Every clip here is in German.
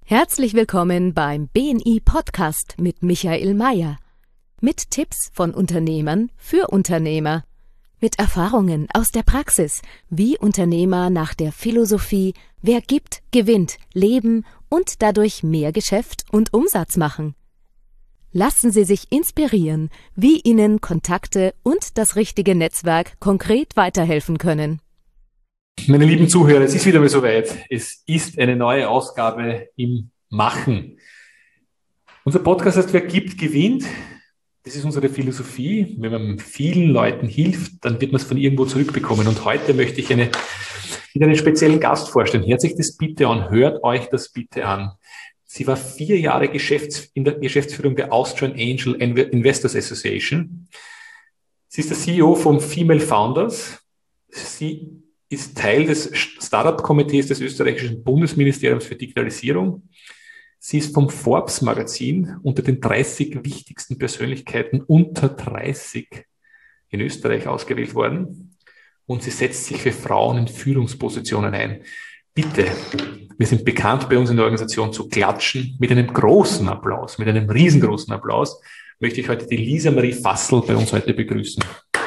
Herzlich willkommen beim BNI Podcast mit Michael Mayer. Mit Tipps von Unternehmern für Unternehmer. Mit Erfahrungen aus der Praxis, wie Unternehmer nach der Philosophie „Wer gibt, gewinnt" leben und dadurch mehr Geschäft und Umsatz machen. Lassen Sie sich inspirieren, wie Ihnen Kontakte und das richtige Netzwerk konkret weiterhelfen können. Meine lieben Zuhörer, es ist wieder mal soweit. Es ist eine neue Ausgabe im Machen. Unser Podcast heißt, wer gibt, gewinnt. Das ist unsere Philosophie. Wenn man vielen Leuten hilft, dann wird man es von irgendwo zurückbekommen. Und heute möchte ich wieder einen speziellen Gast vorstellen. Hört sich das bitte an. Hört euch das bitte an. Sie war 4 Jahre in der Geschäftsführung der Austrian Angel Investors Association. Sie ist der CEO von Female Founders. Sie ist Teil des Startup-Komitees des österreichischen Bundesministeriums für Digitalisierung. Sie ist vom Forbes-Magazin unter den 30 wichtigsten Persönlichkeiten unter 30 in Österreich ausgewählt worden. Und sie setzt sich für Frauen in Führungspositionen ein. Bitte, wir sind bekannt bei uns in der Organisation zu klatschen. Mit einem großen Applaus, mit einem riesengroßen Applaus, möchte ich heute die Lisa Marie Fassel bei uns heute begrüßen.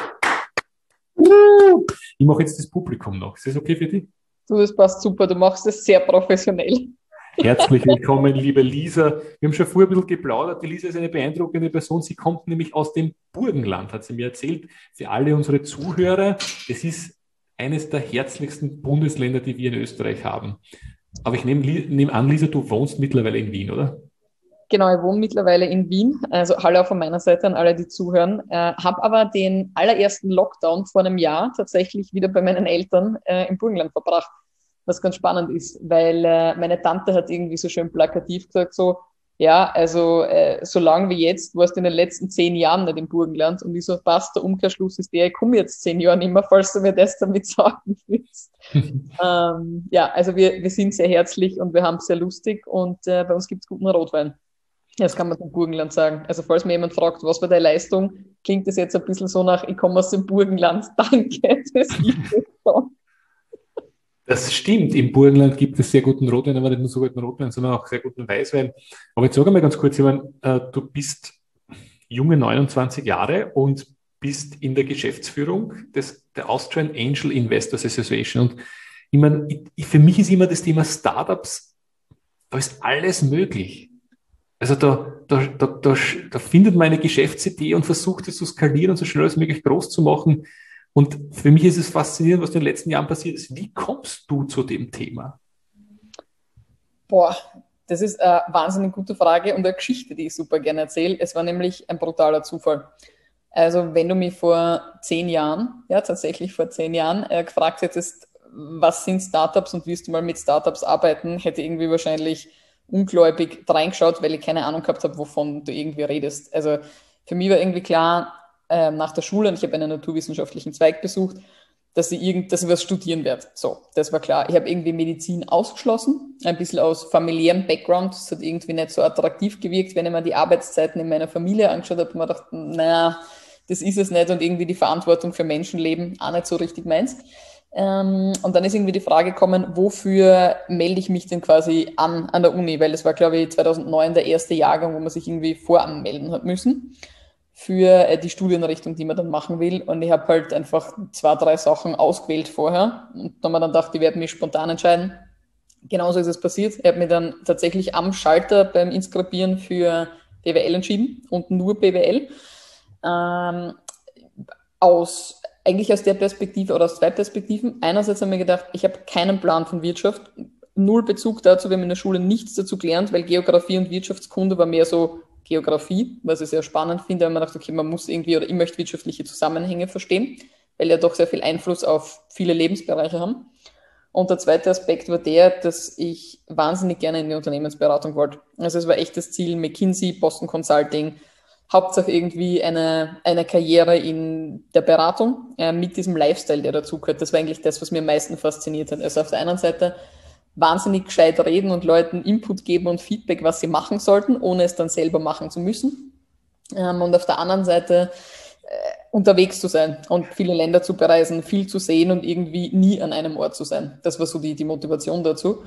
Ich mache jetzt das Publikum noch. Ist das okay für dich? Du, das passt super. Du machst es sehr professionell. Herzlich willkommen, liebe Lisa. Wir haben schon vorher ein bisschen geplaudert. Die Lisa ist eine beeindruckende Person. Sie kommt nämlich aus dem Burgenland, hat sie mir erzählt. Für alle unsere Zuhörer, es ist eines der herzlichsten Bundesländer, die wir in Österreich haben. Aber ich nehme an, Lisa, du wohnst mittlerweile in Wien, oder? Genau, ich wohne mittlerweile in Wien. Also hallo auch von meiner Seite an alle, die zuhören. Habe aber den allerersten Lockdown vor einem Jahr tatsächlich wieder bei meinen Eltern im Burgenland verbracht. Was ganz spannend ist, weil meine Tante hat irgendwie so schön plakativ gesagt, so, ja, also so lange wie jetzt warst du in den letzten 10 Jahren nicht im Burgenland. Und ich so, passt, der Umkehrschluss ist der, ich komme jetzt 10 Jahre nicht mehr, falls du mir das damit sagen willst. Ja, also wir sind sehr herzlich und wir haben es sehr lustig und bei uns gibt es guten Rotwein. Das kann man zum Burgenland sagen. Also falls mir jemand fragt, was war deine Leistung, klingt das jetzt ein bisschen so nach, ich komme aus dem Burgenland. Danke, das ist es so. Das stimmt, im Burgenland gibt es sehr guten Rotwein, aber nicht nur so guten Rotwein, sondern auch sehr guten Weißwein. Aber jetzt sag einmal ganz kurz, ich meine, du bist junge 29 Jahre und bist in der Geschäftsführung der Austrian Angel Investors Association. Und ich meine, für mich ist immer das Thema Startups, da ist alles möglich. Also da findet man eine Geschäftsidee und versucht es zu skalieren und so schnell als möglich groß zu machen. Und für mich ist es faszinierend, was in den letzten Jahren passiert ist. Wie kommst du zu dem Thema? Boah, das ist eine wahnsinnig gute Frage und eine Geschichte, die ich super gerne erzähle. Es war nämlich ein brutaler Zufall. Also wenn du mich vor 10 Jahren, ja tatsächlich vor 10 Jahren, gefragt hättest, was sind Startups und willst du mal mit Startups arbeiten, hätte irgendwie wahrscheinlich ungläubig reingeschaut, weil ich keine Ahnung gehabt habe, wovon du irgendwie redest. Also für mich war irgendwie klar, nach der Schule, und ich habe einen naturwissenschaftlichen Zweig besucht, dass ich was studieren werde. So, das war klar. Ich habe irgendwie Medizin ausgeschlossen, ein bisschen aus familiärem Background. Das hat irgendwie nicht so attraktiv gewirkt, wenn ich mir die Arbeitszeiten in meiner Familie angeschaut habe, und mir gedacht, naja, das ist es nicht und irgendwie die Verantwortung für Menschenleben auch nicht so richtig meins. Und dann ist irgendwie die Frage gekommen, wofür melde ich mich denn quasi an der Uni? Weil das war, glaube ich, 2009 der erste Jahrgang, wo man sich irgendwie voranmelden hat müssen für die Studienrichtung, die man dann machen will. Und ich habe halt einfach 2, 3 Sachen ausgewählt vorher. Und dann habe ich dann gedacht, ich werde mich spontan entscheiden. Genauso ist es passiert. Ich habe mich dann tatsächlich am Schalter beim Inskribieren für BWL entschieden und nur BWL. Eigentlich aus der Perspektive oder aus 2 Perspektiven. Einerseits habe ich mir gedacht, ich habe keinen Plan von Wirtschaft, null Bezug dazu, wir haben in der Schule nichts dazu gelernt, weil Geografie und Wirtschaftskunde war mehr so Geografie, was ich sehr spannend finde, weil man dachte, okay, man muss irgendwie, oder ich möchte wirtschaftliche Zusammenhänge verstehen, weil ja doch sehr viel Einfluss auf viele Lebensbereiche haben. Und der zweite Aspekt war der, dass ich wahnsinnig gerne in die Unternehmensberatung wollte. Also es war echt das Ziel, McKinsey, Boston Consulting, Hauptsache irgendwie eine Karriere in der Beratung mit diesem Lifestyle, der dazugehört. Das war eigentlich das, was mir am meisten fasziniert hat. Also auf der einen Seite wahnsinnig gescheit reden und Leuten Input geben und Feedback, was sie machen sollten, ohne es dann selber machen zu müssen. Und auf der anderen Seite unterwegs zu sein und viele Länder zu bereisen, viel zu sehen und irgendwie nie an einem Ort zu sein. Das war so die Motivation dazu.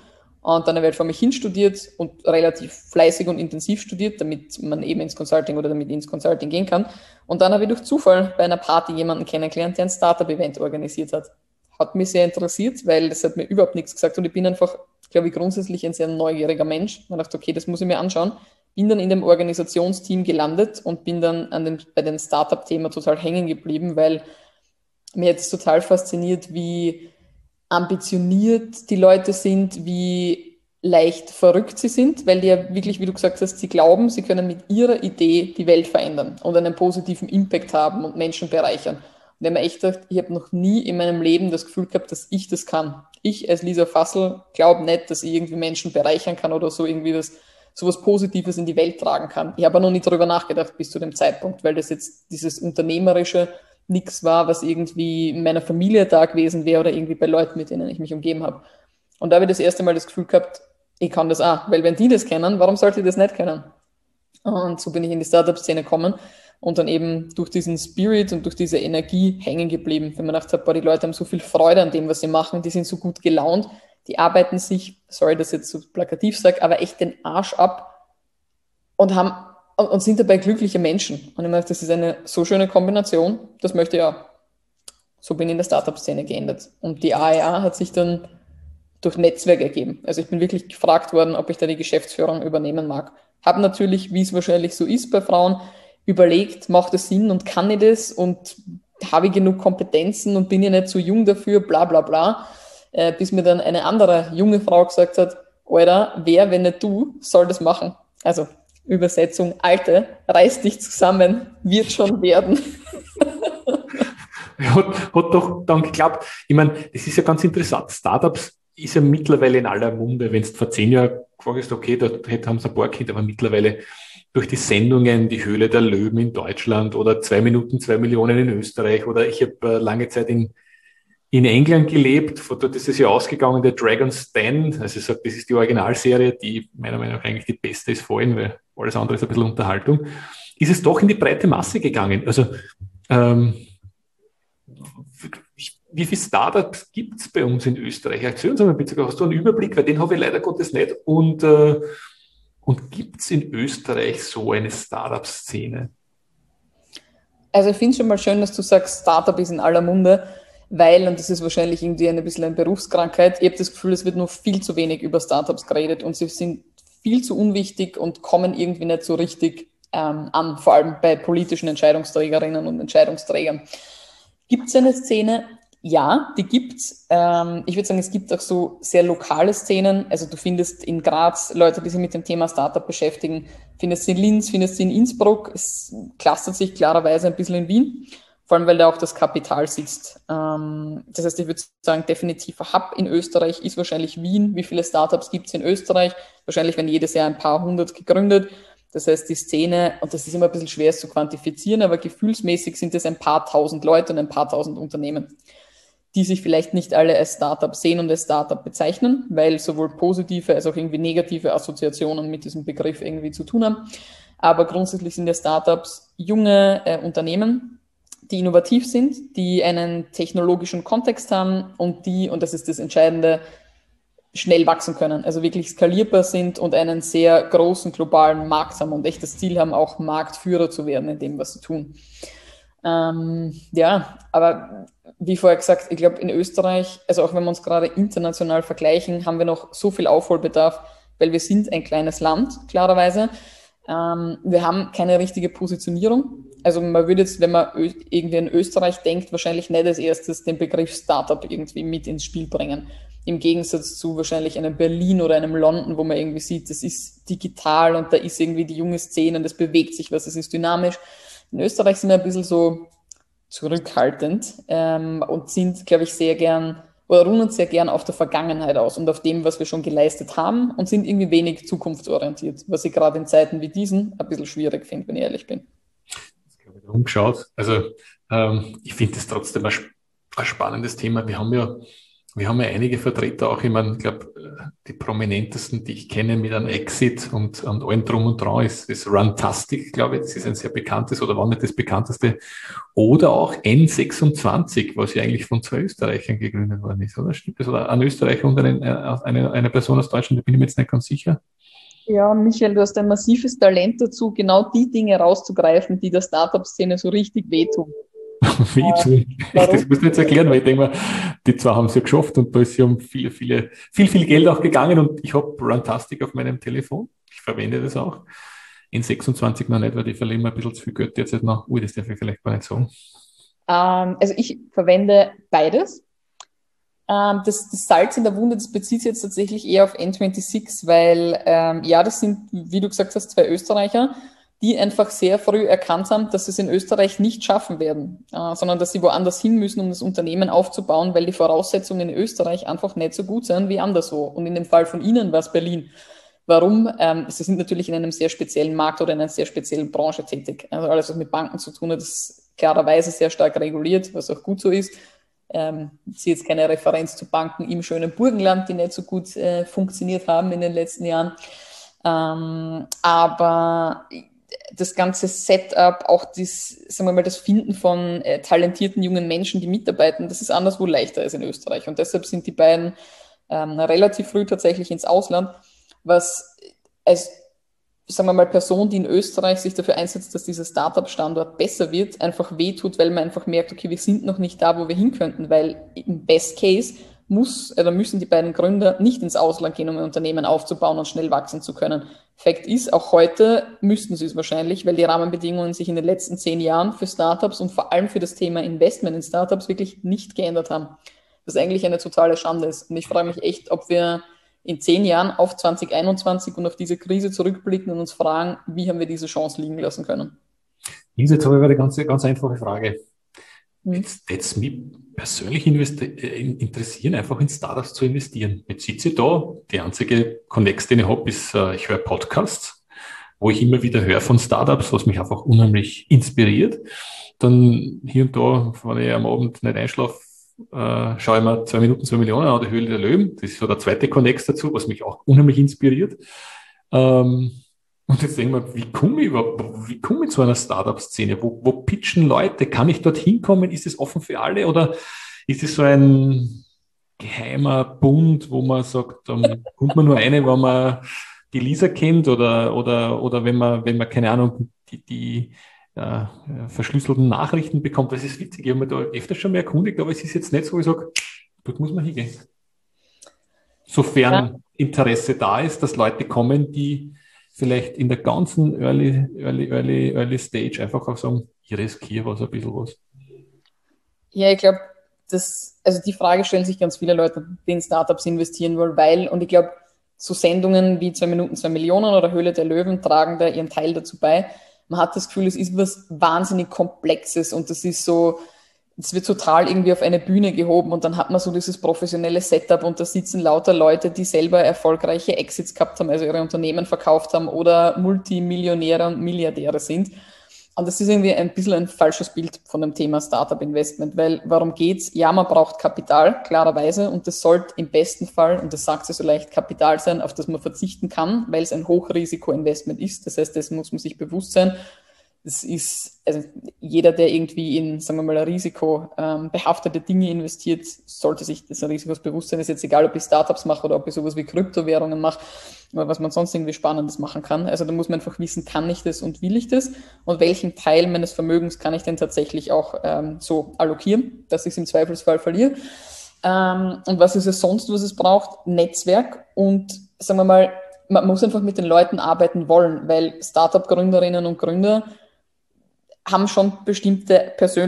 und dann habe ich halt vor mich hin studiert und relativ fleißig und intensiv studiert, damit man eben ins Consulting oder damit ins Consulting gehen kann. Und dann habe ich durch Zufall bei einer Party jemanden kennengelernt, der ein Startup-Event organisiert hat. Hat mich sehr interessiert, weil das hat mir überhaupt nichts gesagt und ich bin einfach, glaube ich, grundsätzlich ein sehr neugieriger Mensch. Ich dachte, okay, das muss ich mir anschauen. Bin dann in dem Organisationsteam gelandet und bin dann bei dem Startup-Thema total hängen geblieben, weil mir jetzt total fasziniert, wie ambitioniert die Leute sind, wie leicht verrückt sie sind, weil die ja wirklich, wie du gesagt hast, sie glauben, sie können mit ihrer Idee die Welt verändern und einen positiven Impact haben und Menschen bereichern. Und ich habe mir echt gedacht, ich habe noch nie in meinem Leben das Gefühl gehabt, dass ich das kann. Ich als Lisa Fassel glaube nicht, dass ich irgendwie Menschen bereichern kann oder so irgendwie sowas Positives in die Welt tragen kann. Ich habe noch nie darüber nachgedacht bis zu dem Zeitpunkt, weil das jetzt dieses Unternehmerische nichts war, was irgendwie in meiner Familie da gewesen wäre oder irgendwie bei Leuten, mit denen ich mich umgeben habe. Und da habe ich das erste Mal das Gefühl gehabt, ich kann das auch, weil wenn die das kennen, warum sollte ich das nicht kennen? Und so bin ich in die Startup-Szene gekommen und dann eben durch diesen Spirit und durch diese Energie hängen geblieben, wenn man gedacht hat, boah, die Leute haben so viel Freude an dem, was sie machen, die sind so gut gelaunt, die arbeiten sich, sorry, dass ich jetzt so plakativ sage, aber echt den Arsch ab und sind dabei glückliche Menschen. Und ich meine, das ist eine so schöne Kombination, das möchte ich auch. So bin ich in der Startup-Szene geendet. Und die AEA hat sich dann durch Netzwerk ergeben. Also ich bin wirklich gefragt worden, ob ich da die Geschäftsführung übernehmen mag. Habe natürlich, wie es wahrscheinlich so ist bei Frauen, überlegt, macht es Sinn und kann ich das und habe ich genug Kompetenzen und bin ich nicht zu jung dafür, bla bla bla. Bis mir dann eine andere junge Frau gesagt hat, Alter, wer, wenn nicht du, soll das machen? Also Übersetzung, Alte, reiß dich zusammen, wird schon werden. Hat doch dann geklappt. Ich meine, das ist ja ganz interessant. Startups ist ja mittlerweile in aller Munde. Wenn du vor 10 Jahren gefragt hast, okay, da haben sie ein paar Kinder, aber mittlerweile durch die Sendungen, die Höhle der Löwen in Deutschland oder 2 Minuten, 2 Millionen in Österreich oder ich habe lange Zeit in England gelebt. Von dort ist es ja ausgegangen, der Dragon's Den. Also ich sage, das ist die Originalserie, die meiner Meinung nach eigentlich die beste ist vorhin, weil alles andere ist ein bisschen Unterhaltung. Ist es doch in die breite Masse gegangen. Also wie viele Startups gibt es bei uns in Österreich? Erzähl uns mal bitte, hast du einen Überblick? Weil den habe ich leider Gottes nicht. Und gibt es in Österreich so eine Startup-Szene? Also ich finde es schon mal schön, dass du sagst, Startup ist in aller Munde, weil, und das ist wahrscheinlich irgendwie ein bisschen eine Berufskrankheit, ich habe das Gefühl, es wird nur viel zu wenig über Startups geredet und sie sind viel zu unwichtig und kommen irgendwie nicht so richtig an, vor allem bei politischen Entscheidungsträgerinnen und Entscheidungsträgern. Gibt es eine Szene? Ja, die gibt's. Ich würde sagen, es gibt auch so sehr lokale Szenen. Also du findest in Graz Leute, die sich mit dem Thema Startup beschäftigen. Findest sie in Linz, findest sie in Innsbruck. Es clustert sich klarerweise ein bisschen in Wien, vor allem weil da auch das Kapital sitzt. Das heißt, ich würde sagen, definitiv ein Hub in Österreich ist wahrscheinlich Wien. Wie viele Startups gibt es in Österreich? Wahrscheinlich werden jedes Jahr ein paar hundert gegründet. Das heißt, die Szene, und das ist immer ein bisschen schwer zu quantifizieren, aber gefühlsmäßig sind es ein paar tausend Leute und ein paar tausend Unternehmen, die sich vielleicht nicht alle als Startup sehen und als Startup bezeichnen, weil sowohl positive als auch irgendwie negative Assoziationen mit diesem Begriff irgendwie zu tun haben. Aber grundsätzlich sind ja Startups junge Unternehmen, die innovativ sind, die einen technologischen Kontext haben und die, und das ist das Entscheidende, schnell wachsen können, also wirklich skalierbar sind und einen sehr großen globalen Markt haben und echt das Ziel haben, auch Marktführer zu werden in dem, was sie tun. Ja, aber wie vorher gesagt, ich glaube in Österreich, also auch wenn wir uns gerade international vergleichen, haben wir noch so viel Aufholbedarf, weil wir sind ein kleines Land, klarerweise. Wir haben keine richtige Positionierung. Also man würde jetzt, wenn man irgendwie in Österreich denkt, wahrscheinlich nicht als erstes den Begriff Startup irgendwie mit ins Spiel bringen. Im Gegensatz zu wahrscheinlich einem Berlin oder einem London, wo man irgendwie sieht, das ist digital und da ist irgendwie die junge Szene und das bewegt sich was, es ist dynamisch. In Österreich sind wir ein bisschen so zurückhaltend und sind, glaube ich, sehr gern oder ruhen uns sehr gern auf der Vergangenheit aus und auf dem, was wir schon geleistet haben und sind irgendwie wenig zukunftsorientiert, was ich gerade in Zeiten wie diesen ein bisschen schwierig finde, wenn ich ehrlich bin. Ich habe umgeschaut. Also ich finde das trotzdem ein spannendes Thema. Wir haben ja Wir haben ja einige Vertreter auch, ich glaube, die prominentesten, die ich kenne mit einem Exit und allem drum und dran ist Runtastic, glaube ich. Das ist ein sehr bekanntes oder war nicht das bekannteste. Oder auch N26, was ja eigentlich von zwei Österreichern gegründet worden ist, oder? Stimmt das? Oder ein Österreicher und eine Person aus Deutschland, da bin ich mir jetzt nicht ganz sicher. Ja, Michael, du hast ein massives Talent dazu, genau die Dinge rauszugreifen, die der Startup-Szene so richtig wehtun. Wie tun? Warum? Das muss ich jetzt erklären, weil ich denke mal, die zwei haben es ja geschafft und da ist ja um viel Geld auch gegangen und ich habe Runtastic auf meinem Telefon. Ich verwende das auch. In 26 noch nicht, weil ich verliere mir ein bisschen zu viel Geld jetzt noch. Ui, das darf ich vielleicht gar nicht sagen. Also ich verwende beides. Das Salz in der Wunde, das bezieht sich jetzt tatsächlich eher auf N26, weil ja, das sind, wie du gesagt hast, zwei Österreicher, die einfach sehr früh erkannt haben, dass sie es in Österreich nicht schaffen werden, sondern dass sie woanders hin müssen, um das Unternehmen aufzubauen, weil die Voraussetzungen in Österreich einfach nicht so gut sind wie anderswo. Und in dem Fall von ihnen war es Berlin. Warum? Sie sind natürlich in einem sehr speziellen Markt oder in einer sehr speziellen Branche tätig. Also alles, was mit Banken zu tun hat, ist klarerweise sehr stark reguliert, was auch gut so ist. Ich sehe jetzt keine Referenz zu Banken im schönen Burgenland, die nicht so gut funktioniert haben in den letzten Jahren. Aber das ganze Setup, auch sagen wir mal, das Finden von talentierten jungen Menschen, die mitarbeiten, das ist anderswo leichter als in Österreich. Und deshalb sind die beiden relativ früh tatsächlich ins Ausland, was als, sagen wir mal, Person, die in Österreich sich dafür einsetzt, dass dieser Startup-Standort besser wird, einfach wehtut, weil man einfach merkt, okay, wir sind noch nicht da, wo wir hin könnten, weil im Best Case müssen die beiden Gründer nicht ins Ausland gehen, um ein Unternehmen aufzubauen und schnell wachsen zu können. Fakt ist, auch heute müssten sie es wahrscheinlich, weil die Rahmenbedingungen sich in den letzten 10 Jahren für Startups und vor allem für das Thema Investment in Startups wirklich nicht geändert haben. Was eigentlich eine totale Schande ist. Und ich frage mich echt, ob wir in 10 Jahren auf 2021 und auf diese Krise zurückblicken und uns fragen, wie haben wir diese Chance liegen lassen können. Jetzt habe ich eine ganz einfache Frage. Hm. Jetzt mich persönlich interessieren, einfach in Startups zu investieren. Jetzt sitze ich da, die einzige Connex, den ich habe, ist, ich höre Podcasts, wo ich immer wieder höre von Startups, was mich einfach unheimlich inspiriert. Dann hier und da, wenn ich am Abend nicht einschlafe, schaue ich mir 2 Minuten 2 Millionen an, die Höhle der Löwen. Das ist so der zweite Connex dazu, was mich auch unheimlich inspiriert. Und jetzt denken wir, wie komme ich zu einer Startup-Szene? Wo pitchen Leute? Kann ich dorthin kommen? Ist es offen für alle? Oder ist es so ein geheimer Bund, wo man sagt, kommt man nur eine, wenn man die Lisa kennt oder wenn man keine Ahnung, die verschlüsselten Nachrichten bekommt? Das ist witzig. Ich habe mich da öfter schon mal erkundigt, aber es ist jetzt nicht so, ich sage, dort muss man hingehen. Sofern Interesse da ist, dass Leute kommen, die vielleicht in der ganzen Early Stage einfach auch sagen, ich riskiere was, ein bisschen was. Ja, ich glaube, also die Frage stellen sich ganz viele Leute, die in Startups investieren wollen, und ich glaube, so Sendungen wie 2 Minuten 2 Millionen oder Höhle der Löwen tragen da ihren Teil dazu bei. Man hat das Gefühl, es ist was wahnsinnig Komplexes und das ist so, es wird total irgendwie auf eine Bühne gehoben und dann hat man so dieses professionelle Setup und da sitzen lauter Leute, die selber erfolgreiche Exits gehabt haben, also ihre Unternehmen verkauft haben oder Multimillionäre und Milliardäre sind. Und das ist irgendwie ein bisschen ein falsches Bild von dem Thema Startup-Investment, weil warum geht's? Ja, man braucht Kapital, klarerweise, und das sollte im besten Fall, und das sagt sie so leicht, Kapital sein, auf das man verzichten kann, weil es ein Hochrisiko-Investment ist. Das heißt, das muss man sich bewusst sein. Das ist, also jeder, der irgendwie in, sagen wir mal, risikobehaftete Dinge investiert, sollte sich des Risikos bewusst sein. Ist jetzt egal, ob ich Startups mache oder ob ich sowas wie Kryptowährungen mache, oder was man sonst irgendwie Spannendes machen kann. Also da muss man einfach wissen, kann ich das und will ich das? Und welchen Teil meines Vermögens kann ich denn tatsächlich auch so allokieren, dass ich es im Zweifelsfall verliere? Und was ist es sonst, was es braucht? Netzwerk und, sagen wir mal, man muss einfach mit den Leuten arbeiten wollen, weil Startup-Gründerinnen und Gründer haben schon bestimmte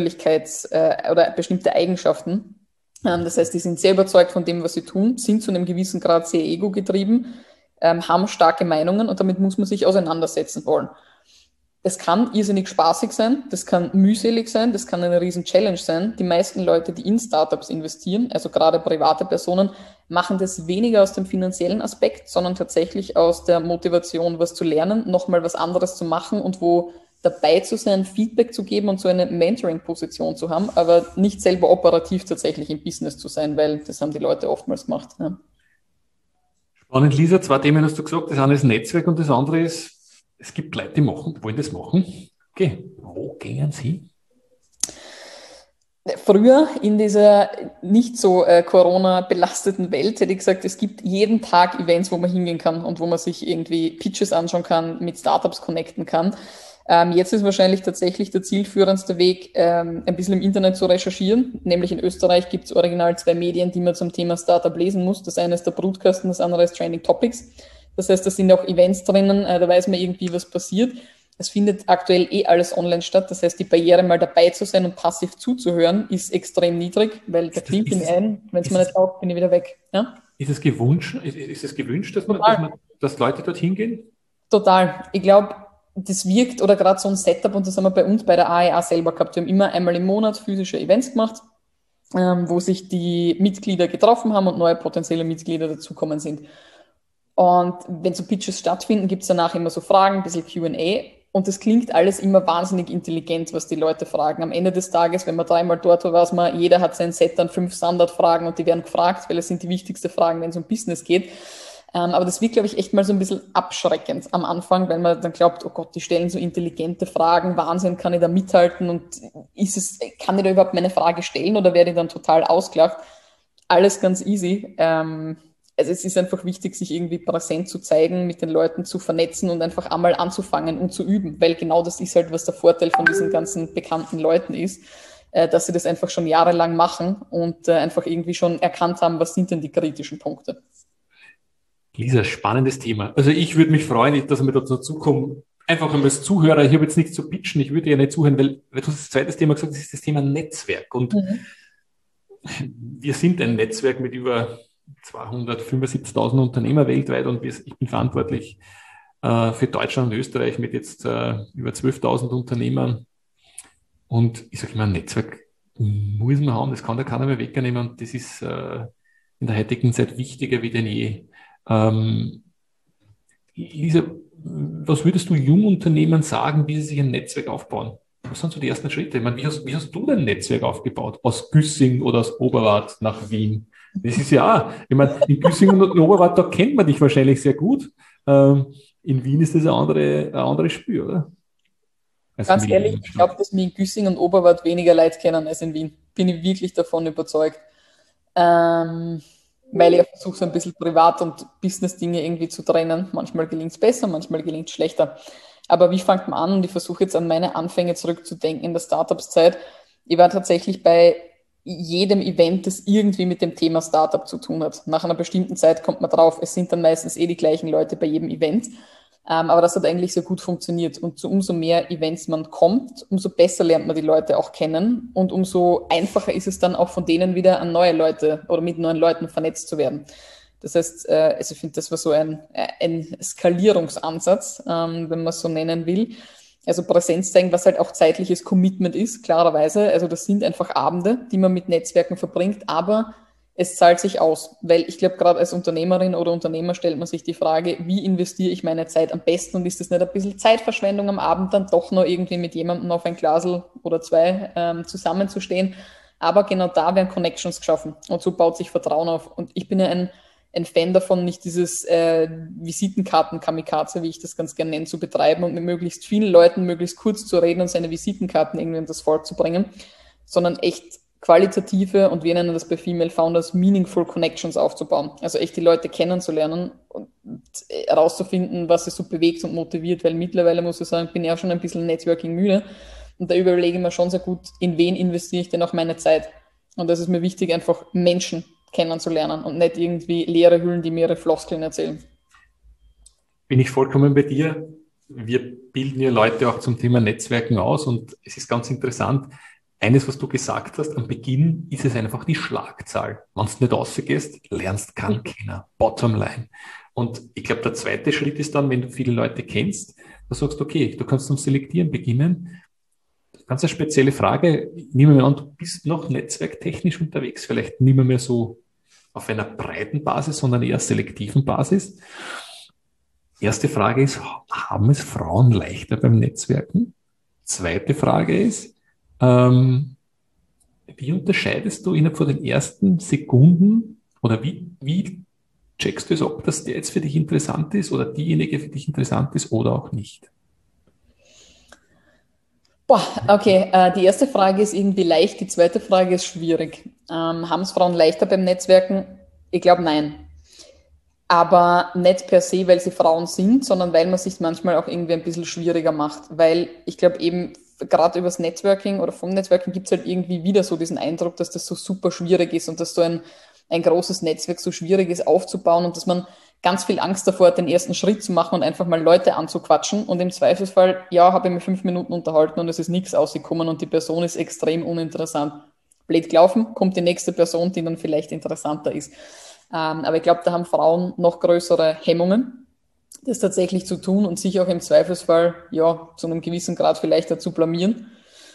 oder bestimmte Eigenschaften. Das heißt, die sind sehr überzeugt von dem, was sie tun, sind zu einem gewissen Grad sehr ego-getrieben, haben starke Meinungen und damit muss man sich auseinandersetzen wollen. Es kann irrsinnig spaßig sein, das kann mühselig sein, das kann eine riesen Challenge sein. Die meisten Leute, die in Startups investieren, also gerade private Personen, machen das weniger aus dem finanziellen Aspekt, sondern tatsächlich aus der Motivation, was zu lernen, nochmal was anderes zu machen und wo dabei zu sein, Feedback zu geben und so eine Mentoring-Position zu haben, aber nicht selber operativ tatsächlich im Business zu sein, weil das haben die Leute oftmals gemacht. Ja. Spannend, Lisa, zwei Themen hast du gesagt. Das eine ist Netzwerk und das andere ist, es gibt Leute, die wollen das machen. Okay, wo gehen sie? Früher in dieser nicht so Corona-belasteten Welt hätte ich gesagt, es gibt jeden Tag Events, wo man hingehen kann und wo man sich irgendwie Pitches anschauen kann, mit Startups connecten kann. Jetzt ist wahrscheinlich tatsächlich der zielführendste Weg, ein bisschen im Internet zu recherchieren. Nämlich in Österreich gibt es original 2 Medien, die man zum Thema Startup lesen muss. Das eine ist der Brutkasten, das andere ist Trending Topics. Das heißt, da sind auch Events drinnen, da weiß man irgendwie, was passiert. Es findet aktuell alles online statt. Das heißt, die Barriere, mal dabei zu sein und passiv zuzuhören, ist extrem niedrig, weil da klingt mir ein, wenn es mir nicht taugt, bin ich wieder weg. Ja? Ist es gewünscht, dass Leute dorthin gehen? Total. Ich glaube, das wirkt, oder gerade so ein Setup, und das haben wir bei uns bei der AEA selber gehabt. Wir haben immer einmal im Monat physische Events gemacht, wo sich die Mitglieder getroffen haben und neue potenzielle Mitglieder dazukommen sind. Und wenn so Pitches stattfinden, gibt es danach immer so Fragen, ein bisschen Q&A. Und das klingt alles immer wahnsinnig intelligent, was die Leute fragen. Am Ende des Tages, wenn man 3-mal dort war, weiß man, jeder hat sein Set an 5 Standardfragen und die werden gefragt, weil es sind die wichtigsten Fragen, wenn es um Business geht. Aber das wird, glaube ich, echt mal so ein bisschen abschreckend am Anfang, weil man dann glaubt, oh Gott, die stellen so intelligente Fragen, Wahnsinn, kann ich da mithalten und kann ich da überhaupt meine Frage stellen oder werde ich dann total ausgelacht? Alles ganz easy. Also es ist einfach wichtig, sich irgendwie präsent zu zeigen, mit den Leuten zu vernetzen und einfach einmal anzufangen und zu üben, weil genau das ist halt, was der Vorteil von diesen ganzen bekannten Leuten ist, dass sie das einfach schon jahrelang machen und einfach irgendwie schon erkannt haben, was sind denn die kritischen Punkte. Lisa, spannendes Thema. Also ich würde mich freuen, dass wir dazu kommen, einfach einmal als Zuhörer, ich habe jetzt nichts zu pitchen, ich würde ja nicht zuhören, weil du hast das zweite Thema gesagt, das ist das Thema Netzwerk. Und wir sind ein Netzwerk mit über 275.000 Unternehmer weltweit und ich bin verantwortlich für Deutschland und Österreich mit jetzt über 12.000 Unternehmern. Und ich sage immer, ein Netzwerk muss man haben, das kann da keiner mehr wegnehmen und das ist in der heutigen Zeit wichtiger wie denn je. Lisa, was würdest du Jungunternehmern sagen, wie sie sich ein Netzwerk aufbauen? Was sind so die ersten Schritte? Ich meine, wie hast du dein Netzwerk aufgebaut? Aus Güssing oder aus Oberwart nach Wien? Das ist ja auch, ich meine, in Güssing und in Oberwart, da kennt man dich wahrscheinlich sehr gut. In Wien ist das ein anderes Spiel, oder? Ganz ehrlich, ich glaube, dass wir in Güssing und Oberwart weniger Leute kennen als in Wien. Bin ich wirklich davon überzeugt. Weil ich versuche, so ein bisschen Privat- und Business-Dinge irgendwie zu trennen. Manchmal gelingt es besser, manchmal gelingt es schlechter. Aber wie fängt man an? Und ich versuche jetzt an meine Anfänge zurückzudenken in der Startups-Zeit. Ich war tatsächlich bei jedem Event, das irgendwie mit dem Thema Startup zu tun hat. Nach einer bestimmten Zeit kommt man drauf, es sind dann meistens die gleichen Leute bei jedem Event. Aber das hat eigentlich sehr gut funktioniert. Und so umso mehr Events man kommt, umso besser lernt man die Leute auch kennen und umso einfacher ist es dann auch von denen wieder an neue Leute oder mit neuen Leuten vernetzt zu werden. Das heißt, also ich finde, das war so ein Skalierungsansatz, wenn man es so nennen will. Also Präsenz zeigen, was halt auch zeitliches Commitment ist, klarerweise. Also das sind einfach Abende, die man mit Netzwerken verbringt, aber es zahlt sich aus, weil ich glaube, gerade als Unternehmerin oder Unternehmer stellt man sich die Frage, wie investiere ich meine Zeit am besten und ist das nicht ein bisschen Zeitverschwendung am Abend dann doch noch irgendwie mit jemandem auf ein Glasl oder 2 zusammenzustehen. Aber genau da werden Connections geschaffen und so baut sich Vertrauen auf. Und ich bin ja ein Fan davon, nicht dieses Visitenkarten-Kamikaze, wie ich das ganz gerne nenne, zu betreiben und mit möglichst vielen Leuten möglichst kurz zu reden und seine Visitenkarten irgendwie in das Volk zu bringen, sondern echt qualitative und wir nennen das bei Female Founders Meaningful Connections aufzubauen. Also echt die Leute kennenzulernen und herauszufinden, was sie so bewegt und motiviert, weil mittlerweile muss ich sagen, bin ich auch schon ein bisschen Networking müde und da überlege ich mir schon sehr gut, in wen investiere ich denn auch meine Zeit. Und das ist mir wichtig, einfach Menschen kennenzulernen und nicht irgendwie leere Hüllen, die mir ihre Floskeln erzählen. Bin ich vollkommen bei dir. Wir bilden ja Leute auch zum Thema Netzwerken aus und es ist ganz interessant, eines, was du gesagt hast, am Beginn ist es einfach die Schlagzahl. Wenn du nicht rausgehst, lernst keinen keiner. Bottomline. Und ich glaube, der zweite Schritt ist dann, wenn du viele Leute kennst, da sagst du, okay, du kannst zum Selektieren beginnen. Ganz eine spezielle Frage. Nehmen wir an, du bist noch netzwerktechnisch unterwegs, vielleicht nicht mehr so auf einer breiten Basis, sondern eher selektiven Basis. Erste Frage ist, haben es Frauen leichter beim Netzwerken? zweite Frage ist, wie unterscheidest du innerhalb von den ersten Sekunden oder wie checkst du es, ob das der jetzt für dich interessant ist oder diejenige für dich interessant ist oder auch nicht? Boah, okay. Die erste Frage ist irgendwie leicht, die zweite Frage ist schwierig. Haben es Frauen leichter beim Netzwerken? Ich glaube, nein. Aber nicht per se, weil sie Frauen sind, sondern weil man sich manchmal auch irgendwie ein bisschen schwieriger macht. Weil ich glaube eben, gerade übers Networking oder vom Networking gibt es halt irgendwie wieder so diesen Eindruck, dass das so super schwierig ist und dass so ein großes Netzwerk so schwierig ist aufzubauen und dass man ganz viel Angst davor hat, den ersten Schritt zu machen und einfach mal Leute anzuquatschen. Und im Zweifelsfall, ja, habe ich mich 5 Minuten unterhalten und es ist nichts ausgekommen und die Person ist extrem uninteressant. Blöd gelaufen, kommt die nächste Person, die dann vielleicht interessanter ist. Aber ich glaube, da haben Frauen noch größere Hemmungen, das tatsächlich zu tun und sich auch im Zweifelsfall, ja, zu einem gewissen Grad vielleicht dazu blamieren.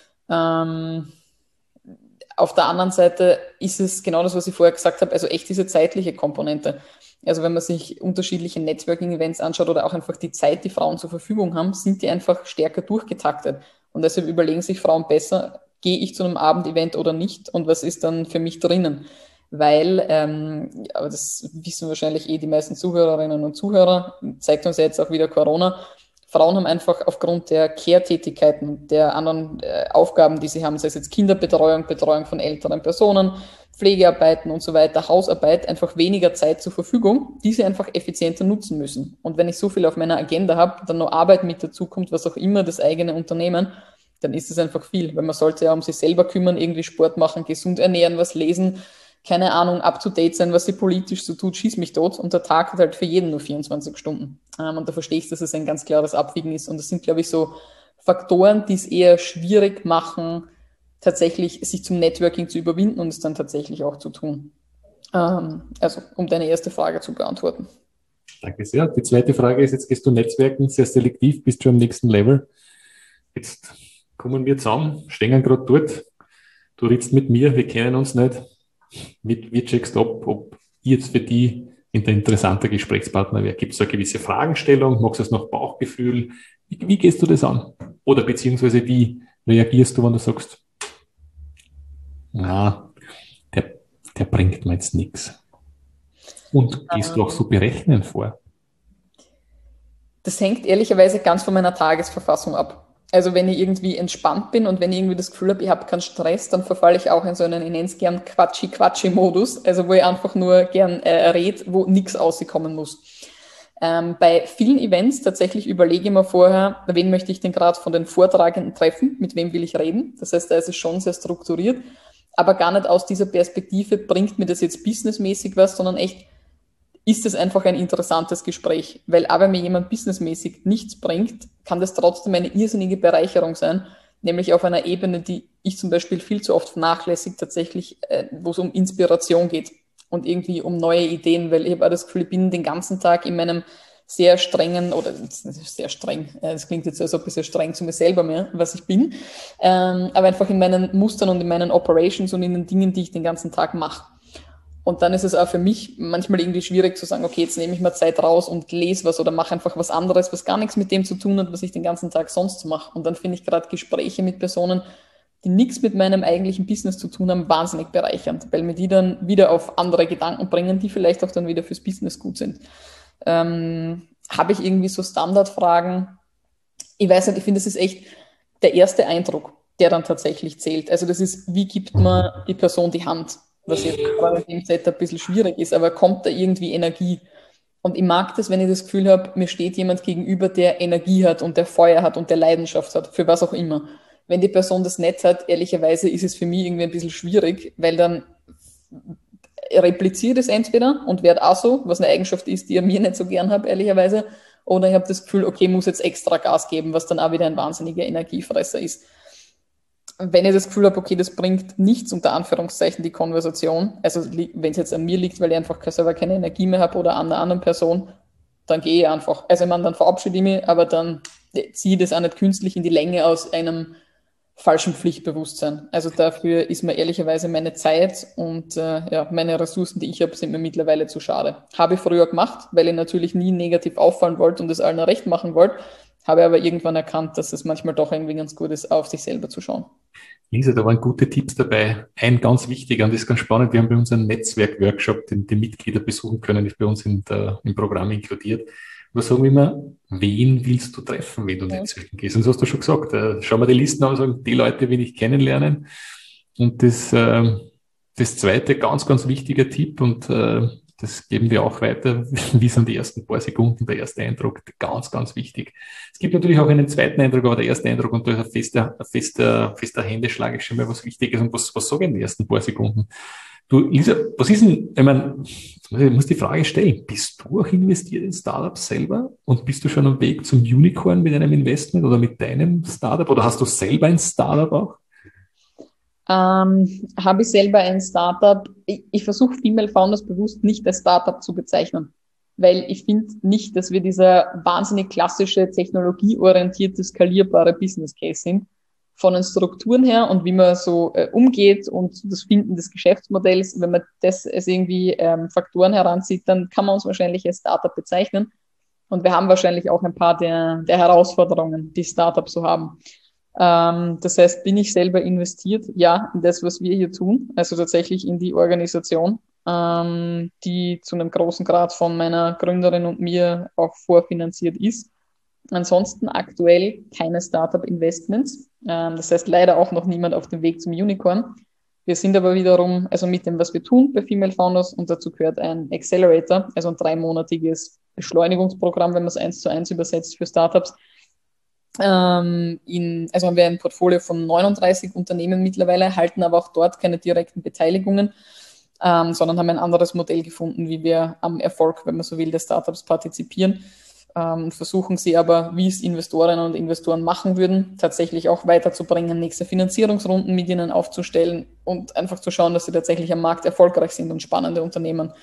Auf der anderen Seite ist es genau das, was ich vorher gesagt habe, also echt diese zeitliche Komponente. Also wenn man sich unterschiedliche Networking-Events anschaut oder auch einfach die Zeit, die Frauen zur Verfügung haben, sind die einfach stärker durchgetaktet. Und deshalb überlegen sich Frauen besser, gehe ich zu einem Abendevent oder nicht und was ist dann für mich drinnen? Weil, aber das wissen wahrscheinlich die meisten Zuhörerinnen und Zuhörer, zeigt uns ja jetzt auch wieder Corona, Frauen haben einfach aufgrund der Care-Tätigkeiten, der anderen Aufgaben, die sie haben, sei es jetzt Kinderbetreuung, Betreuung von älteren Personen, Pflegearbeiten und so weiter, Hausarbeit, einfach weniger Zeit zur Verfügung, die sie einfach effizienter nutzen müssen. Und wenn ich so viel auf meiner Agenda habe, dann noch Arbeit mit dazu kommt, was auch immer, das eigene Unternehmen, dann ist es einfach viel, weil man sollte ja um sich selber kümmern, irgendwie Sport machen, gesund ernähren, was lesen, keine Ahnung, up to date sein, was sie politisch so tut, schieß mich tot. Und der Tag hat halt für jeden nur 24 Stunden. Und da verstehe ich, dass es ein ganz klares Abwiegen ist. Und das sind, glaube ich, so Faktoren, die es eher schwierig machen, tatsächlich sich zum Networking zu überwinden und es dann tatsächlich auch zu tun. Also, um deine erste Frage zu beantworten. Danke sehr. Die zweite Frage ist, jetzt gehst du Netzwerken sehr selektiv, bist du am nächsten Level. Jetzt kommen wir zusammen, stehen gerade dort. Du redest mit mir, wir kennen uns nicht. Wie checkst du ab, ob ich jetzt für die ein interessanter Gesprächspartner wäre? Gibt es da eine gewisse Fragestellung? Magst du es nach Bauchgefühl? Wie gehst du das an? Oder beziehungsweise wie reagierst du, wenn du sagst, na, der bringt mir jetzt nichts? Und gehst du auch so berechnen vor? Das hängt ehrlicherweise ganz von meiner Tagesverfassung ab. Also wenn ich irgendwie entspannt bin und wenn ich irgendwie das Gefühl habe, ich habe keinen Stress, dann verfalle ich auch in so einen, ich nenne es gern Quatschi-Quatschi-Modus, also wo ich einfach nur gern rede, wo nichts rauskommen muss. Bei vielen Events tatsächlich überlege ich mir vorher, wen möchte ich denn gerade von den Vortragenden treffen, mit wem will ich reden. Das heißt, da ist es schon sehr strukturiert, aber gar nicht aus dieser Perspektive, bringt mir das jetzt businessmäßig was, sondern echt, ist es einfach ein interessantes Gespräch. Weil auch wenn mir jemand businessmäßig nichts bringt, kann das trotzdem eine irrsinnige Bereicherung sein, nämlich auf einer Ebene, die ich zum Beispiel viel zu oft vernachlässige, tatsächlich, wo es um Inspiration geht und irgendwie um neue Ideen, weil ich habe auch das Gefühl, ich bin den ganzen Tag in meinem sehr strengen, oder sehr streng, das klingt jetzt so, als ob ich sehr streng zu mir selber mehr, was ich bin, aber einfach in meinen Mustern und in meinen Operations und in den Dingen, die ich den ganzen Tag mache. Und dann ist es auch für mich manchmal irgendwie schwierig zu sagen, okay, jetzt nehme ich mal Zeit raus und lese was oder mache einfach was anderes, was gar nichts mit dem zu tun hat, was ich den ganzen Tag sonst mache. Und dann finde ich gerade Gespräche mit Personen, die nichts mit meinem eigentlichen Business zu tun haben, wahnsinnig bereichernd, weil mir die dann wieder auf andere Gedanken bringen, die vielleicht auch dann wieder fürs Business gut sind. Habe ich irgendwie so Standardfragen? Ich weiß nicht, ich finde, das ist echt der erste Eindruck, der dann tatsächlich zählt. Also das ist, wie gibt man die Person die Hand? Was jetzt gerade in dem Setup ein bisschen schwierig ist, aber kommt da irgendwie Energie? Und ich mag das, wenn ich das Gefühl habe, mir steht jemand gegenüber, der Energie hat und der Feuer hat und der Leidenschaft hat, für was auch immer. Wenn die Person das nicht hat, ehrlicherweise ist es für mich irgendwie ein bisschen schwierig, weil dann repliziert es entweder und wird auch so, was eine Eigenschaft ist, die ich mir nicht so gern habe, ehrlicherweise, oder ich habe das Gefühl, okay, ich muss jetzt extra Gas geben, was dann auch wieder ein wahnsinniger Energiefresser ist. Wenn ich das Gefühl habe, okay, das bringt nichts, unter Anführungszeichen, die Konversation, also wenn es jetzt an mir liegt, weil ich einfach selber keine Energie mehr habe oder an einer anderen Person, dann gehe ich einfach. Also ich meine, dann verabschiede ich mich, aber dann ziehe ich das auch nicht künstlich in die Länge aus einem falschen Pflichtbewusstsein. Also dafür ist mir ehrlicherweise meine Zeit und meine Ressourcen, die ich habe, sind mir mittlerweile zu schade. Habe ich früher gemacht, weil ich natürlich nie negativ auffallen wollte und das allen recht machen wollte. Habe aber irgendwann erkannt, dass es manchmal doch irgendwie ganz gut ist, auf sich selber zu schauen. Lisa, da waren gute Tipps dabei. Ein ganz wichtiger, und das ist ganz spannend, wir haben bei uns einen Netzwerk-Workshop, den die Mitglieder besuchen können, ist bei uns im Programm inkludiert. Wir sagen immer, wen willst du treffen, wenn du Netzwerken gehst? Und das hast du schon gesagt. Schau mal die Listen an und sagen, die Leute will ich kennenlernen. Und das zweite, ganz, ganz wichtiger Tipp, und das geben wir auch weiter, wie sind die ersten paar Sekunden, der erste Eindruck, ganz, ganz wichtig. Es gibt natürlich auch einen zweiten Eindruck, aber der erste Eindruck, und da ist ein fester Händeschlag ist schon mal was Wichtiges. Und was sage ich in den ersten paar Sekunden? Du, Lisa, was ist denn, ich meine, ich muss die Frage stellen, bist du auch investiert in Startups selber und bist du schon am Weg zum Unicorn mit einem Investment oder mit deinem Startup oder hast du selber ein Startup auch? Habe ich selber ein Startup. Ich versuche Female Founders bewusst nicht als Startup zu bezeichnen, weil ich finde nicht, dass wir dieser wahnsinnig klassische, technologieorientierte, skalierbare Business Case sind. Von den Strukturen her und wie man so umgeht und das Finden des Geschäftsmodells, wenn man das als irgendwie Faktoren heranzieht, dann kann man uns wahrscheinlich als Startup bezeichnen. Und wir haben wahrscheinlich auch ein paar der Herausforderungen, die Startups so haben. Das heißt, bin ich selber investiert? Ja, in das, was wir hier tun. Also tatsächlich in die Organisation, die zu einem großen Grad von meiner Gründerin und mir auch vorfinanziert ist. Ansonsten aktuell keine Startup-Investments. Das heißt leider auch noch niemand auf dem Weg zum Unicorn. Wir sind aber wiederum, also mit dem, was wir tun bei Female Founders, und dazu gehört ein Accelerator, also ein 3-monatiges Beschleunigungsprogramm, wenn man es 1:1 übersetzt für Startups. Also haben wir ein Portfolio von 39 Unternehmen mittlerweile, halten aber auch dort keine direkten Beteiligungen, sondern haben ein anderes Modell gefunden, wie wir am Erfolg, wenn man so will, der Startups partizipieren. Versuchen sie aber, wie es Investorinnen und Investoren machen würden, tatsächlich auch weiterzubringen, nächste Finanzierungsrunden mit ihnen aufzustellen und einfach zu schauen, dass sie tatsächlich am Markt erfolgreich sind und spannende Unternehmen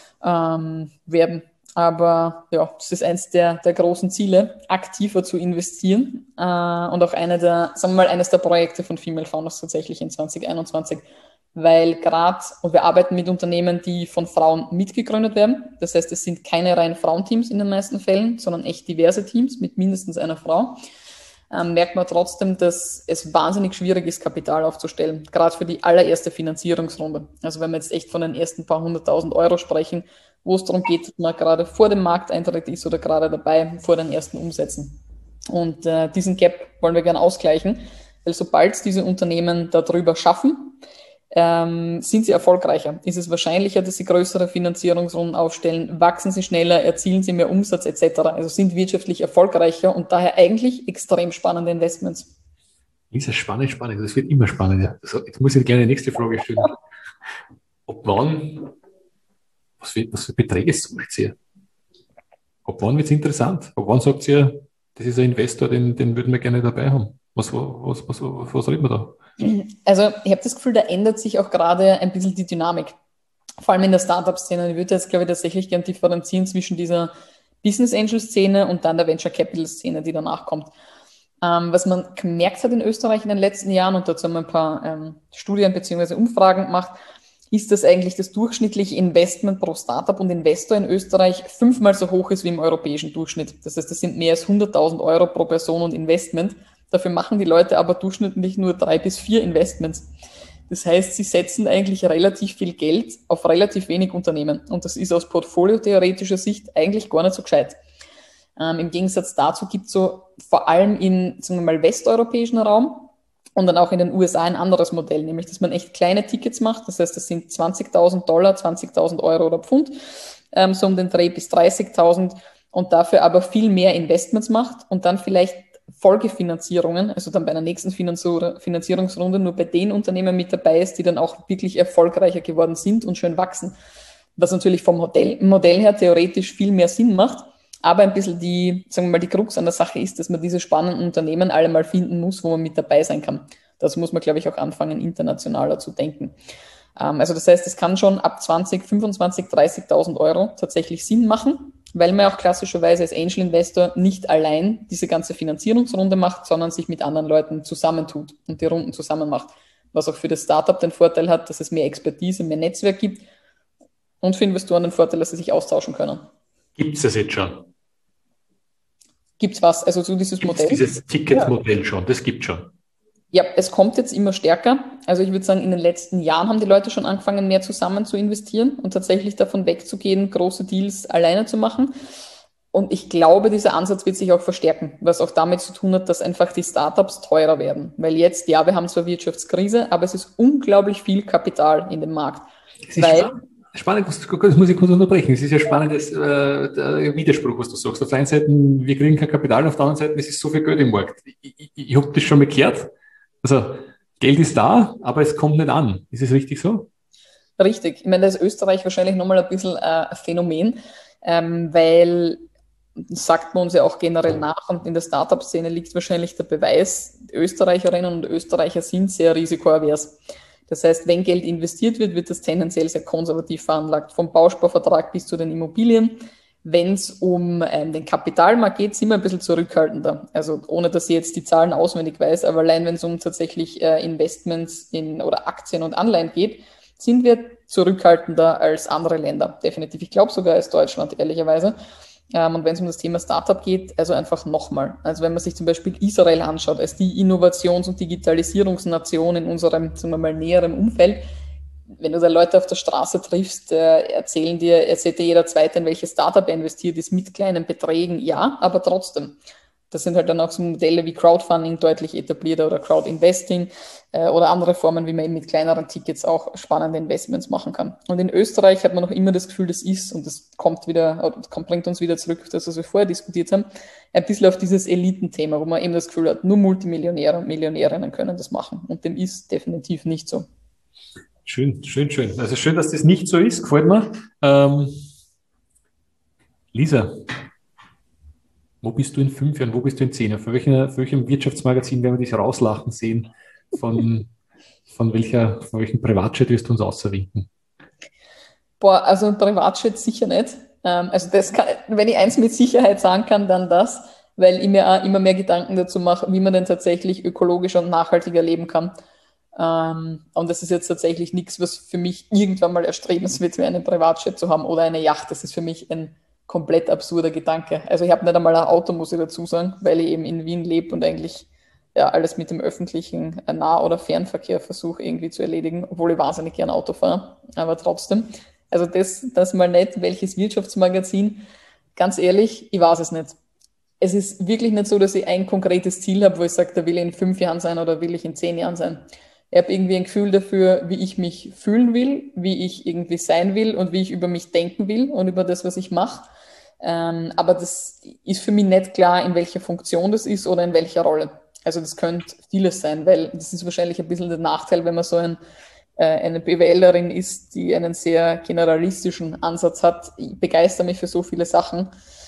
werden. Aber ja, das ist eins der großen Ziele, aktiver zu investieren und auch eines der Projekte von Female Founders tatsächlich in 2021, weil und wir arbeiten mit Unternehmen, die von Frauen mitgegründet werden. Das heißt, es sind keine rein Frauenteams in den meisten Fällen, sondern echt diverse Teams mit mindestens einer Frau. Merkt man trotzdem, dass es wahnsinnig schwierig ist, Kapital aufzustellen, gerade für die allererste Finanzierungsrunde. Also wenn wir jetzt echt von den ersten paar 100.000 Euro sprechen, wo es darum geht, dass man gerade vor dem Markteintritt ist oder gerade dabei vor den ersten Umsätzen. Und diesen Gap wollen wir gerne ausgleichen, weil sobald diese Unternehmen darüber schaffen, sind sie erfolgreicher? Ist es wahrscheinlicher, dass sie größere Finanzierungsrunden aufstellen? Wachsen sie schneller? Erzielen sie mehr Umsatz etc.? Also sind wirtschaftlich erfolgreicher und daher eigentlich extrem spannende Investments. Ist ja spannend. Das wird immer spannender. Also, jetzt muss ich gleich die nächste Frage stellen. Ab wann, was für Beträge sucht ihr? Ab wann wird es interessant? Ab wann sagt ihr, das ist ein Investor, den würden wir gerne dabei haben? Was reden wir da? Also ich habe das Gefühl, da ändert sich auch gerade ein bisschen die Dynamik. Vor allem in der Startup-Szene. Ich würde jetzt, glaube ich, tatsächlich gerne differenzieren zwischen dieser Business Angel-Szene und dann der Venture Capital-Szene, die danach kommt. Was man gemerkt hat in Österreich in den letzten Jahren, und dazu haben wir ein paar Studien bzw. Umfragen gemacht, ist, dass eigentlich das durchschnittliche Investment pro Startup und Investor in Österreich 5-mal so hoch ist wie im europäischen Durchschnitt. Das heißt, das sind mehr als 100.000 Euro pro Person und Investment. Dafür machen die Leute aber durchschnittlich nur 3 bis 4 Investments. Das heißt, sie setzen eigentlich relativ viel Geld auf relativ wenig Unternehmen. Und das ist aus portfoliotheoretischer Sicht eigentlich gar nicht so gescheit. Im Gegensatz dazu gibt es so vor allem im, sagen wir mal, westeuropäischen Raum und dann auch in den USA ein anderes Modell, nämlich dass man echt kleine Tickets macht. Das heißt, das sind $20.000, 20.000 Euro oder Pfund, so um den Dreh bis 30.000 und dafür aber viel mehr Investments macht und dann vielleicht Folgefinanzierungen, also dann bei einer nächsten Finanzierungsrunde nur bei den Unternehmen mit dabei ist, die dann auch wirklich erfolgreicher geworden sind und schön wachsen. Was natürlich vom Modell her theoretisch viel mehr Sinn macht, aber ein bisschen die Krux an der Sache ist, dass man diese spannenden Unternehmen alle mal finden muss, wo man mit dabei sein kann. Das muss man, glaube ich, auch anfangen, internationaler zu denken. Also das heißt, es kann schon ab 20, 25, 30.000 Euro tatsächlich Sinn machen, weil man auch klassischerweise als Angel Investor nicht allein diese ganze Finanzierungsrunde macht, sondern sich mit anderen Leuten zusammentut und die Runden zusammen macht. Was auch für das Startup den Vorteil hat, dass es mehr Expertise, mehr Netzwerk gibt und für Investoren den Vorteil, dass sie sich austauschen können. Gibt es das jetzt schon? Gibt's was? Also so dieses Gibt's Modell? dieses Ticketmodell schon? Das gibt schon. Ja, es kommt jetzt immer stärker. Also ich würde sagen, in den letzten Jahren haben die Leute schon angefangen, mehr zusammen zu investieren und tatsächlich davon wegzugehen, große Deals alleine zu machen. Und ich glaube, dieser Ansatz wird sich auch verstärken, was auch damit zu tun hat, dass einfach die Startups teurer werden. Weil jetzt, ja, wir haben zwar Wirtschaftskrise, aber es ist unglaublich viel Kapital in dem Markt. Es ist spannend, das muss ich kurz unterbrechen. Es ist ja spannendes der Widerspruch, was du sagst. Auf der einen Seite, wir kriegen kein Kapital, auf der anderen Seite, es ist so viel Geld im Markt. Ich habe das schon mal gehört. Also, Geld ist da, aber es kommt nicht an. Ist es richtig so? Richtig. Ich meine, da ist Österreich wahrscheinlich nochmal ein bisschen ein Phänomen, weil das sagt man uns ja auch generell nach und in der Startup-Szene liegt wahrscheinlich der Beweis, Österreicherinnen und Österreicher sind sehr risikoavers. Das heißt, wenn Geld investiert wird, wird das tendenziell sehr konservativ veranlagt, vom Bausparvertrag bis zu den Immobilien. Wenn es um den Kapitalmarkt geht, sind wir ein bisschen zurückhaltender. Also ohne, dass ich jetzt die Zahlen auswendig weiß, aber allein wenn es um tatsächlich Investments in oder Aktien und Anleihen geht, sind wir zurückhaltender als andere Länder. Definitiv. Ich glaube sogar als Deutschland, ehrlicherweise. Und wenn es um das Thema Startup geht, also einfach nochmal. Also wenn man sich zum Beispiel Israel anschaut, als die Innovations- und Digitalisierungsnation in unserem, sagen wir mal, näheren Umfeld, wenn du da Leute auf der Straße triffst, erzählt dir jeder Zweite, in welches Startup er investiert ist, mit kleinen Beträgen, ja, aber trotzdem. Das sind halt dann auch so Modelle wie Crowdfunding deutlich etablierter oder Crowdinvesting oder andere Formen, wie man eben mit kleineren Tickets auch spannende Investments machen kann. Und in Österreich hat man noch immer das Gefühl, das ist, und das bringt uns wieder zurück auf das, was wir vorher diskutiert haben, ein bisschen auf dieses Elitenthema, wo man eben das Gefühl hat, nur Multimillionäre und Millionärinnen können das machen. Und dem ist definitiv nicht so. Schön, schön, schön. Also schön, dass das nicht so ist, gefällt mir. Lisa, wo bist du in 5 Jahren, wo bist du in 10 Jahren? Für welchem Wirtschaftsmagazin werden wir dich rauslachen sehen? Von welchem Privatjet wirst du uns außerwinken? Boah, also ein Privatjet sicher nicht. Also das kann, wenn ich eins mit Sicherheit sagen kann, dann das, weil ich mir auch immer mehr Gedanken dazu mache, wie man denn tatsächlich ökologischer und nachhaltiger leben kann. Und das ist jetzt tatsächlich nichts, was für mich irgendwann mal erstrebenswert wäre, einen Privatjet zu haben oder eine Yacht. Das ist für mich ein komplett absurder Gedanke. Also ich habe nicht einmal ein Auto, muss ich dazu sagen, weil ich eben in Wien lebe und eigentlich ja alles mit dem öffentlichen Nah- oder Fernverkehr versuche irgendwie zu erledigen, obwohl ich wahnsinnig gern Auto fahre, aber trotzdem. Also das mal nicht, welches Wirtschaftsmagazin, ganz ehrlich, ich weiß es nicht. Es ist wirklich nicht so, dass ich ein konkretes Ziel habe, wo ich sage, da will ich in 5 Jahren sein oder will ich in 10 Jahren sein. Ich habe irgendwie ein Gefühl dafür, wie ich mich fühlen will, wie ich irgendwie sein will und wie ich über mich denken will und über das, was ich mache. Aber das ist für mich nicht klar, in welcher Funktion das ist oder in welcher Rolle. Also das könnte vieles sein, weil das ist wahrscheinlich ein bisschen der Nachteil, wenn man so eine BWLerin ist, die einen sehr generalistischen Ansatz hat. Ich begeister mich für so viele Sachen,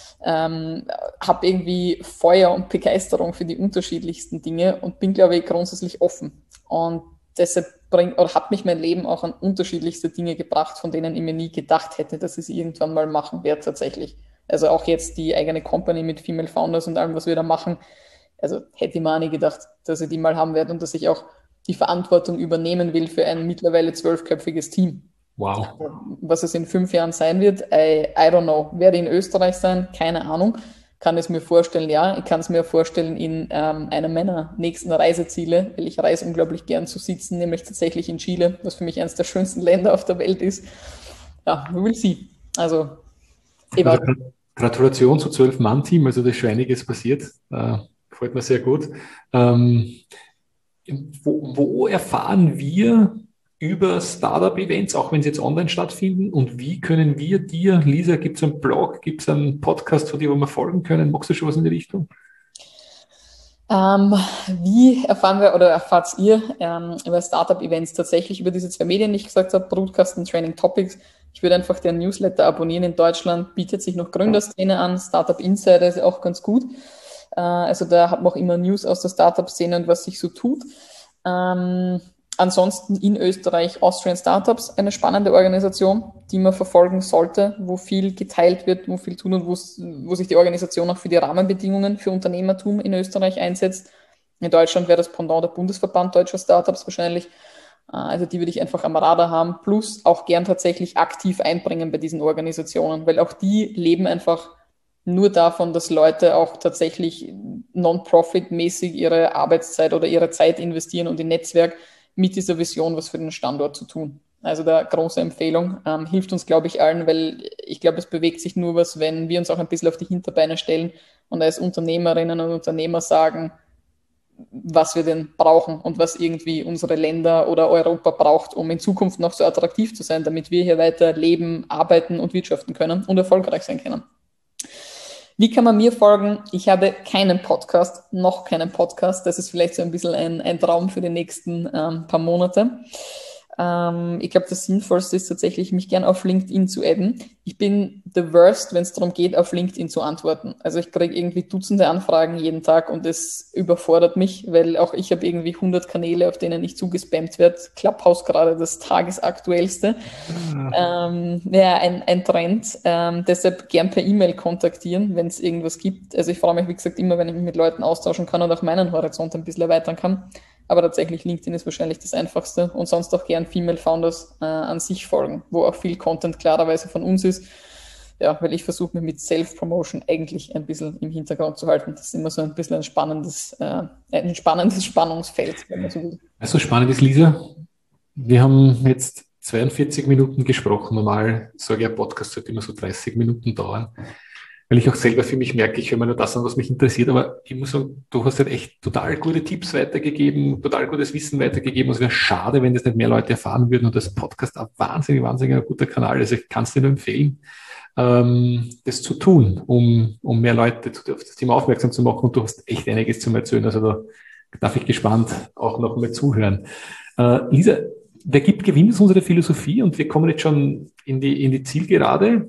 habe irgendwie Feuer und Begeisterung für die unterschiedlichsten Dinge und bin, glaube ich, grundsätzlich offen. Und deshalb hat mich mein Leben auch an unterschiedlichste Dinge gebracht, von denen ich mir nie gedacht hätte, dass ich es irgendwann mal machen werde tatsächlich. Also auch jetzt die eigene Company mit Female Founders und allem, was wir da machen. Also hätte ich mir auch nie gedacht, dass ich die mal haben werde und dass ich auch die Verantwortung übernehmen will für ein mittlerweile 12-köpfiges Team. Wow. Was es in 5 Jahren sein wird, I don't know. Werde in Österreich sein? Keine Ahnung. Kann es mir vorstellen, ja. Ich kann es mir vorstellen in einem meiner nächsten Reiseziele, weil ich reise unglaublich gern zu sitzen, nämlich tatsächlich in Chile, was für mich eines der schönsten Länder auf der Welt ist. Ja, we will see. Also, Gratulation zu 12-Mann-Team, also da ist schon einiges passiert. Gefällt mir sehr gut. Wo erfahren wir über Startup-Events, auch wenn sie jetzt online stattfinden? Und wie können wir dir, Lisa, gibt es einen Blog, gibt es einen Podcast von dir, wo wir folgen können? Magst du schon was in die Richtung? Wie erfahren wir oder erfahrt ihr über Startup-Events tatsächlich über diese 2 Medien, die ich gesagt habe, Broadcast und Training Topics? Ich würde einfach den Newsletter abonnieren. In Deutschland bietet sich noch Gründerszene an, Startup Insider ist auch ganz gut. Also da hat man auch immer News aus der Startup-Szene und was sich so tut. Ansonsten in Österreich Austrian Startups, eine spannende Organisation, die man verfolgen sollte, wo viel geteilt wird, wo viel tun und wo sich die Organisation auch für die Rahmenbedingungen für Unternehmertum in Österreich einsetzt. In Deutschland wäre das Pendant der Bundesverband Deutscher Startups wahrscheinlich. Also die würde ich einfach am Radar haben, plus auch gern tatsächlich aktiv einbringen bei diesen Organisationen, weil auch die leben einfach nur davon, dass Leute auch tatsächlich non-profit-mäßig ihre Arbeitszeit oder ihre Zeit investieren und in Netzwerk mit dieser Vision, was für den Standort zu tun. Also da große Empfehlung, hilft uns, glaube ich, allen, weil ich glaube, es bewegt sich nur was, wenn wir uns auch ein bisschen auf die Hinterbeine stellen und als Unternehmerinnen und Unternehmer sagen, was wir denn brauchen und was irgendwie unsere Länder oder Europa braucht, um in Zukunft noch so attraktiv zu sein, damit wir hier weiter leben, arbeiten und wirtschaften können und erfolgreich sein können. Wie kann man mir folgen? Ich habe keinen Podcast, noch keinen Podcast. Das ist vielleicht so ein bisschen ein Traum für die nächsten paar Monate. Ich glaube, das Sinnvollste ist tatsächlich, mich gern auf LinkedIn zu adden. Ich bin the worst, wenn es darum geht, auf LinkedIn zu antworten. Also ich kriege irgendwie Dutzende Anfragen jeden Tag und es überfordert mich, weil auch ich habe irgendwie 100 Kanäle, auf denen ich zugespammt werde. Clubhouse gerade das tagesaktuellste. Ja, ein Trend. Deshalb gern per E-Mail kontaktieren, wenn es irgendwas gibt. Also ich freue mich, wie gesagt, immer, wenn ich mich mit Leuten austauschen kann und auch meinen Horizont ein bisschen erweitern kann. Aber tatsächlich LinkedIn ist wahrscheinlich das Einfachste und sonst auch gern Female Founders an sich folgen, wo auch viel Content klarerweise von uns ist. Ja, weil ich versuche mich mit Self-Promotion eigentlich ein bisschen im Hintergrund zu halten. Das ist immer so ein bisschen ein spannendes Spannungsfeld, wenn man so will. Also spannend ist, Lisa, wir haben jetzt 42 Minuten gesprochen. Normal sage ich, ein Podcast sollte immer so 30 Minuten dauern. Weil ich auch selber für mich merke, ich höre mir nur das an, was mich interessiert, aber ich muss sagen, du hast halt echt total gute Tipps weitergegeben, total gutes Wissen weitergegeben. Es wäre schade, wenn das nicht mehr Leute erfahren würden und das Podcast ein wahnsinnig ein guter Kanal. Also ich kann es dir nur empfehlen, das zu tun, um mehr Leute auf das Thema aufmerksam zu machen, und du hast echt einiges zu erzählen. Also da darf ich gespannt auch noch mal zuhören. Lisa, wer gibt, gewinnt, ist unsere Philosophie, und wir kommen jetzt schon in die Zielgerade.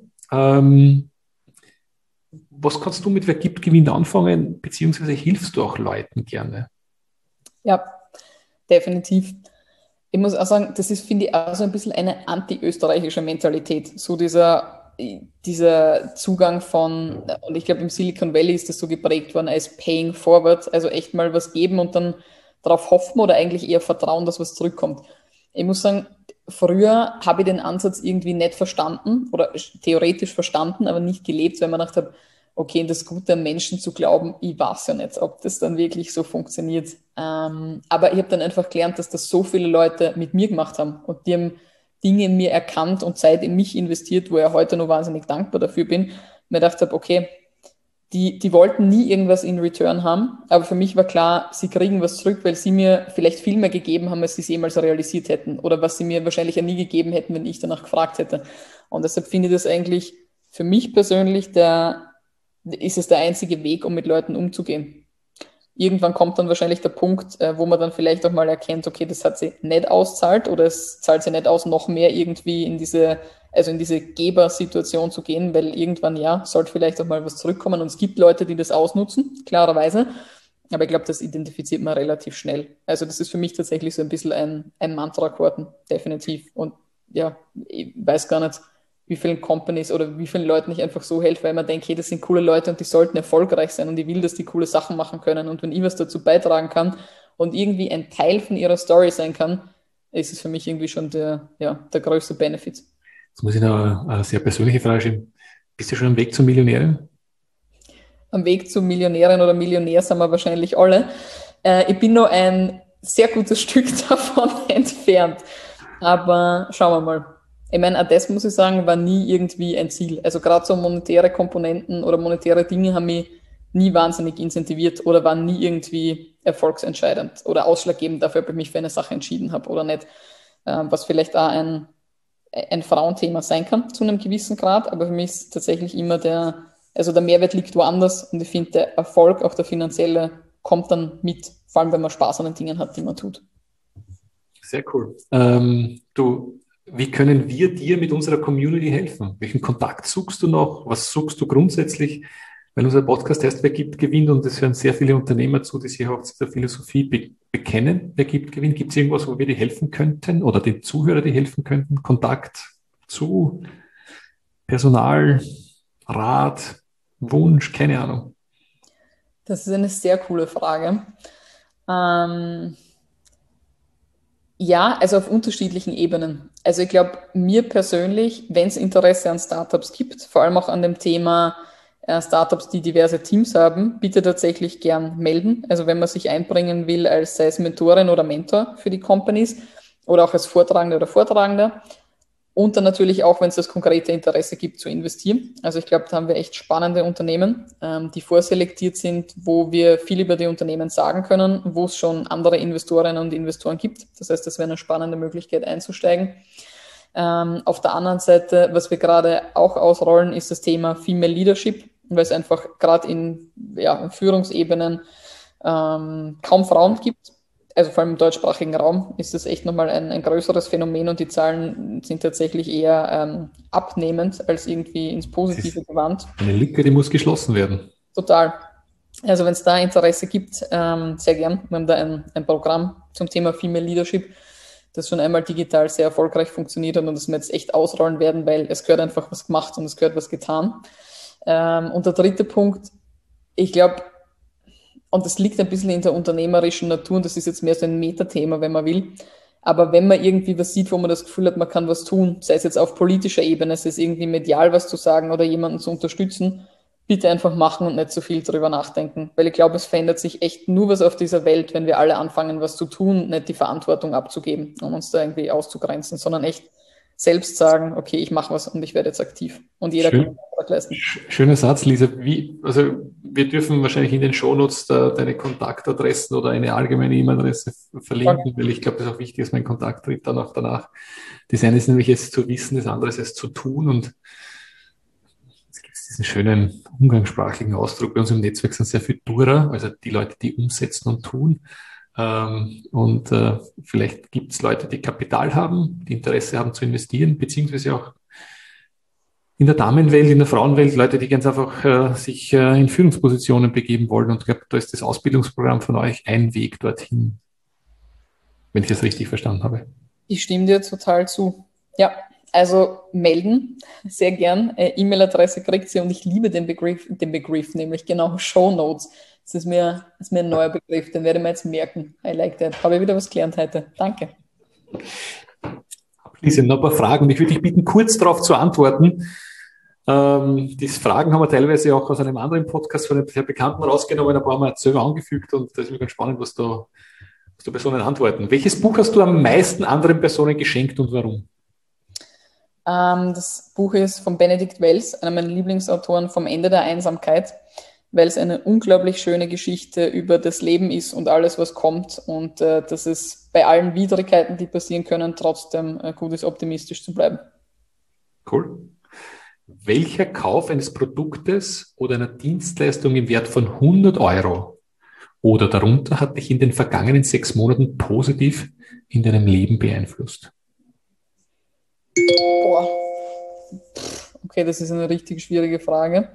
Was kannst du mit Wer gibt, gewinnt anfangen, beziehungsweise hilfst du auch Leuten gerne? Ja, definitiv. Ich muss auch sagen, das ist, finde ich, auch so ein bisschen eine anti-österreichische Mentalität. So dieser Zugang von, und ich glaube, im Silicon Valley ist das so geprägt worden als Paying Forward, also echt mal was geben und dann darauf hoffen oder eigentlich eher vertrauen, dass was zurückkommt. Ich muss sagen, früher habe ich den Ansatz irgendwie nicht verstanden oder theoretisch verstanden, aber nicht gelebt, weil man gedacht habe, okay, in das Gute am Menschen zu glauben, ich weiß ja nicht, ob das dann wirklich so funktioniert. Aber ich habe dann einfach gelernt, dass das so viele Leute mit mir gemacht haben und die haben Dinge in mir erkannt und Zeit in mich investiert, wo ich heute noch wahnsinnig dankbar dafür bin. Und mir gedacht habe, okay, die wollten nie irgendwas in Return haben, aber für mich war klar, sie kriegen was zurück, weil sie mir vielleicht viel mehr gegeben haben, als sie es jemals realisiert hätten oder was sie mir wahrscheinlich ja nie gegeben hätten, wenn ich danach gefragt hätte. Und deshalb finde ich das eigentlich für mich persönlich ist es der einzige Weg, um mit Leuten umzugehen. Irgendwann kommt dann wahrscheinlich der Punkt, wo man dann vielleicht auch mal erkennt, okay, das hat sie nicht auszahlt oder es zahlt sie nicht aus, noch mehr irgendwie in diese Gebersituation zu gehen, weil irgendwann, ja, sollte vielleicht auch mal was zurückkommen, und es gibt Leute, die das ausnutzen, klarerweise, aber ich glaube, das identifiziert man relativ schnell. Also das ist für mich tatsächlich so ein bisschen ein Mantra geworden, definitiv. Und ja, ich weiß gar nicht, wie vielen Companies oder wie vielen Leuten ich einfach so helfe, weil man denkt, hey, das sind coole Leute und die sollten erfolgreich sein und ich will, dass die coole Sachen machen können, und wenn ich was dazu beitragen kann und irgendwie ein Teil von ihrer Story sein kann, ist es für mich irgendwie schon der größte Benefit. Jetzt muss ich noch eine sehr persönliche Frage stellen. Bist du schon am Weg zur Millionärin? Am Weg zur Millionärin oder Millionär sind wir wahrscheinlich alle. Ich bin noch ein sehr gutes Stück davon entfernt, aber schauen wir mal. Ich meine, auch das, muss ich sagen, war nie irgendwie ein Ziel. Also gerade so monetäre Komponenten oder monetäre Dinge haben mich nie wahnsinnig incentiviert oder waren nie irgendwie erfolgsentscheidend oder ausschlaggebend dafür, ob ich mich für eine Sache entschieden habe oder nicht. Was vielleicht auch ein Frauenthema sein kann, zu einem gewissen Grad, aber für mich ist tatsächlich immer der Mehrwert liegt woanders, und ich finde, der Erfolg, auch der finanzielle, kommt dann mit, vor allem wenn man Spaß an den Dingen hat, die man tut. Sehr cool. Wie können wir dir mit unserer Community helfen? Welchen Kontakt suchst du noch? Was suchst du grundsätzlich? Weil unser Podcast heißt Wer gibt, gewinnt, und es hören sehr viele Unternehmer zu, die sich auch zu der Philosophie bekennen. Wer gibt, gewinnt. Gibt es irgendwas, wo wir dir helfen könnten oder den Zuhörer dir helfen könnten? Kontakt zu Personal, Rat, Wunsch, keine Ahnung. Das ist eine sehr coole Frage. Ja, also auf unterschiedlichen Ebenen. Also ich glaube, mir persönlich, wenn es Interesse an Startups gibt, vor allem auch an dem Thema Startups, die diverse Teams haben, bitte tatsächlich gern melden. Also wenn man sich einbringen will, als sei es Mentorin oder Mentor für die Companies oder auch als Vortragender oder Vortragender. Und dann natürlich auch, wenn es das konkrete Interesse gibt, zu investieren. Also ich glaube, da haben wir echt spannende Unternehmen, die vorselektiert sind, wo wir viel über die Unternehmen sagen können, wo es schon andere Investorinnen und Investoren gibt. Das heißt, das wäre eine spannende Möglichkeit einzusteigen. Auf der anderen Seite, was wir gerade auch ausrollen, ist das Thema Female Leadership, weil es einfach gerade in Führungsebenen kaum Frauen gibt. Also vor allem im deutschsprachigen Raum ist das echt nochmal ein größeres Phänomen und die Zahlen sind tatsächlich eher abnehmend als irgendwie ins Positive gewandt. Eine Lücke, die muss geschlossen werden. Total. Also wenn es da Interesse gibt, sehr gern. Wir haben da ein Programm zum Thema Female Leadership, das schon einmal digital sehr erfolgreich funktioniert hat und das wir jetzt echt ausrollen werden, weil es gehört einfach was gemacht und es gehört was getan. Und der dritte Punkt, ich glaube, und das liegt ein bisschen in der unternehmerischen Natur und das ist jetzt mehr so ein Metathema, wenn man will. Aber wenn man irgendwie was sieht, wo man das Gefühl hat, man kann was tun, sei es jetzt auf politischer Ebene, sei es irgendwie medial was zu sagen oder jemanden zu unterstützen, bitte einfach machen und nicht so viel drüber nachdenken. Weil ich glaube, es verändert sich echt nur was auf dieser Welt, wenn wir alle anfangen, was zu tun, nicht die Verantwortung abzugeben, um uns da irgendwie auszugrenzen, sondern echt selbst sagen, okay, ich mache was und ich werde jetzt aktiv. Und jeder kann einen Beitrag leisten. Schöner Satz, Lisa. Wir dürfen wahrscheinlich in den Shownotes deine Kontaktadressen oder eine allgemeine E-Mail-Adresse verlinken, weil ich glaube, das ist auch wichtig, dass man in Kontakt tritt dann auch danach. Das eine ist nämlich es zu wissen, das andere ist es zu tun und es gibt diesen schönen umgangssprachlichen Ausdruck. Bei uns im Netzwerk sind sehr viel Doer, also die Leute, die umsetzen und tun. Vielleicht gibt es Leute, die Kapital haben, die Interesse haben zu investieren, beziehungsweise auch in der Damenwelt, in der Frauenwelt, Leute, die ganz einfach sich in Führungspositionen begeben wollen. Und ich glaube, da ist das Ausbildungsprogramm von euch ein Weg dorthin, wenn ich das richtig verstanden habe. Ich stimme dir total zu. Ja, also melden, sehr gern. E-Mail-Adresse kriegt sie und ich liebe den Begriff, nämlich genau Shownotes. Das ist mir ein neuer Begriff, den werde ich mir jetzt merken. I like that. Habe ich wieder was gelernt heute. Danke. Abschließend noch ein paar Fragen und ich würde dich bitten, kurz darauf zu antworten. Diese Fragen haben wir teilweise auch aus einem anderen Podcast von einem sehr Bekannten rausgenommen, aber haben wir jetzt selber angefügt und das ist mir ganz spannend, was da Personen antworten. Welches Buch hast du am meisten anderen Personen geschenkt und warum? Das Buch ist von Benedict Wells, einer meiner Lieblingsautoren, vom Ende der Einsamkeit, weil es eine unglaublich schöne Geschichte über das Leben ist und alles, was kommt und dass es bei allen Widrigkeiten, die passieren können, trotzdem gut ist, optimistisch zu bleiben. Cool. Welcher Kauf eines Produktes oder einer Dienstleistung im Wert von 100 Euro oder darunter hat dich in den vergangenen 6 Monaten positiv in deinem Leben beeinflusst? Boah. Okay, das ist eine richtig schwierige Frage.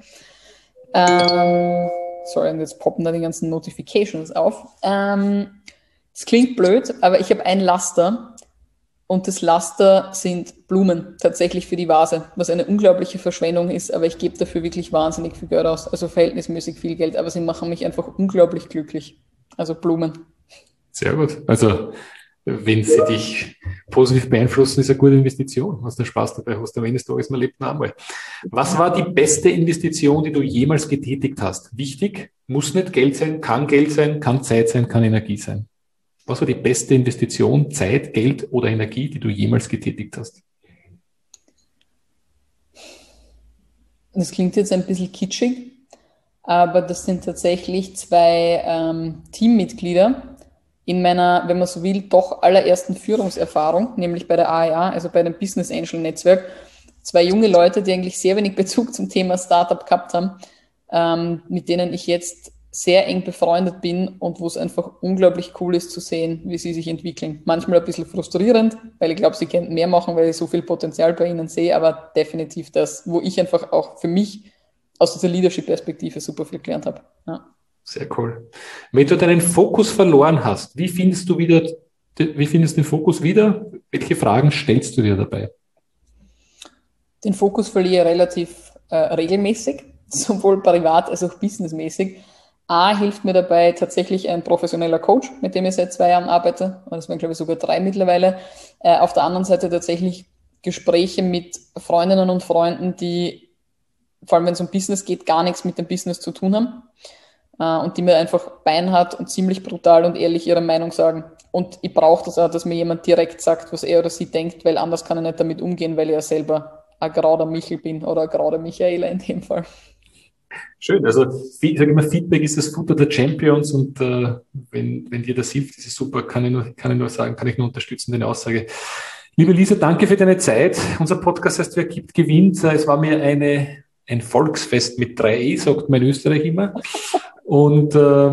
Sorry, und jetzt poppen da die ganzen Notifications auf. Es klingt blöd, aber ich habe ein Laster und das Laster sind Blumen, tatsächlich für die Vase, was eine unglaubliche Verschwendung ist, aber ich gebe dafür wirklich wahnsinnig viel Geld aus, also verhältnismäßig viel Geld, aber sie machen mich einfach unglaublich glücklich. Also Blumen. Sehr gut. Also wenn sie dich positiv beeinflussen, ist eine gute Investition. Hast du Spaß dabei, hast du am Ende des Tages, man lebt noch einmal. Was war die beste Investition, die du jemals getätigt hast? Wichtig, muss nicht Geld sein, kann Zeit sein, kann Energie sein. Was war die beste Investition, Zeit, Geld oder Energie, die du jemals getätigt hast? Das klingt jetzt ein bisschen kitschig, aber das sind tatsächlich 2 Teammitglieder in meiner, wenn man so will, doch allerersten Führungserfahrung, nämlich bei der AEA, also bei dem Business Angel Netzwerk. 2 junge Leute, die eigentlich sehr wenig Bezug zum Thema Startup gehabt haben, mit denen ich jetzt sehr eng befreundet bin und wo es einfach unglaublich cool ist zu sehen, wie sie sich entwickeln. Manchmal ein bisschen frustrierend, weil ich glaube, sie könnten mehr machen, weil ich so viel Potenzial bei ihnen sehe, aber definitiv das, wo ich einfach auch für mich aus dieser Leadership-Perspektive super viel gelernt habe. Ja. Sehr cool. Wenn du deinen Fokus verloren hast, wie findest du den Fokus wieder? Welche Fragen stellst du dir dabei? Den Fokus verliere ich relativ regelmäßig, sowohl privat als auch businessmäßig. Hilft mir dabei tatsächlich ein professioneller Coach, mit dem ich seit 2 Jahren arbeite. Das waren, glaube ich, sogar 3 mittlerweile. Auf der anderen Seite tatsächlich Gespräche mit Freundinnen und Freunden, die vor allem wenn es um Business geht, gar nichts mit dem Business zu tun haben und die mir einfach beinhart und ziemlich brutal und ehrlich ihre Meinung sagen. Und ich brauche das auch, dass mir jemand direkt sagt, was er oder sie denkt, weil anders kann ich nicht damit umgehen, weil ich ja selber ein grauer Michel bin oder eine graue Michaela in dem Fall. Schön, also ich sage immer, Feedback ist das Futter der Champions und wenn dir das hilft, ist es super, kann ich nur sagen, kann ich nur unterstützen, deine Aussage. Liebe Lisa, danke für deine Zeit. Unser Podcast heißt, wer gibt, gewinnt. Es war mir ein Volksfest mit 3 sagt man in Österreich immer. Und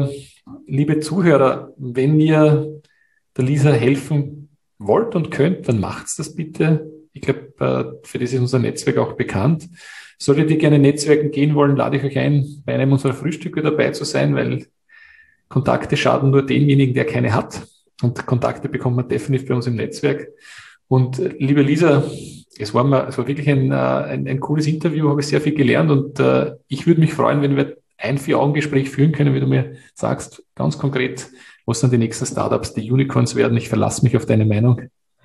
liebe Zuhörer, wenn ihr der Lisa helfen wollt und könnt, dann macht's das bitte. Ich glaube, für das ist unser Netzwerk auch bekannt. Solltet ihr gerne Netzwerken gehen wollen, lade ich euch ein, bei einem unserer Frühstücke dabei zu sein, weil Kontakte schaden nur denjenigen, der keine hat. Und Kontakte bekommt man definitiv bei uns im Netzwerk. Und liebe Lisa, es war wirklich ein cooles Interview, habe ich sehr viel gelernt und ich würde mich freuen, wenn wir ein 4-Augen-Gespräch führen können, wie du mir sagst, ganz konkret, was sind die nächsten Startups, die Unicorns werden. Ich verlasse mich auf deine Meinung.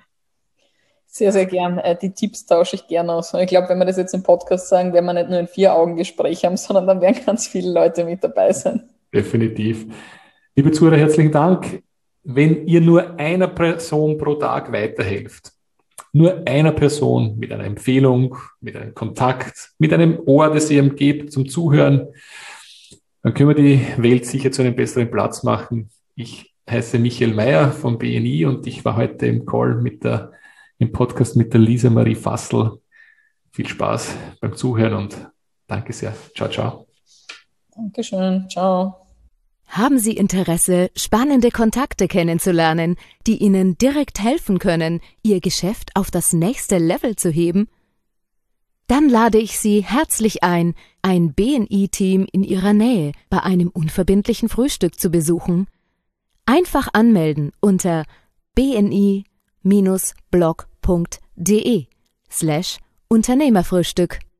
Sehr, sehr gern. Die Tipps tausche ich gern aus. Und ich glaube, wenn wir das jetzt im Podcast sagen, werden wir nicht nur ein 4-Augen-Gespräch haben, sondern dann werden ganz viele Leute mit dabei sein. Definitiv. Liebe Zuhörer, herzlichen Dank. Wenn ihr nur einer Person pro Tag weiterhelft, nur einer Person mit einer Empfehlung, mit einem Kontakt, mit einem Ohr, das ihr ihm gebt zum Zuhören, dann können wir die Welt sicher zu einem besseren Platz machen. Ich heiße Michael Mayer von BNI und ich war heute im Call im Podcast mit der Lisa Marie Fassel. Viel Spaß beim Zuhören und danke sehr. Ciao, ciao. Dankeschön. Ciao. Haben Sie Interesse, spannende Kontakte kennenzulernen, die Ihnen direkt helfen können, Ihr Geschäft auf das nächste Level zu heben? Dann lade ich Sie herzlich ein BNI-Team in Ihrer Nähe bei einem unverbindlichen Frühstück zu besuchen. Einfach anmelden unter bni-blog.de/Unternehmerfrühstück.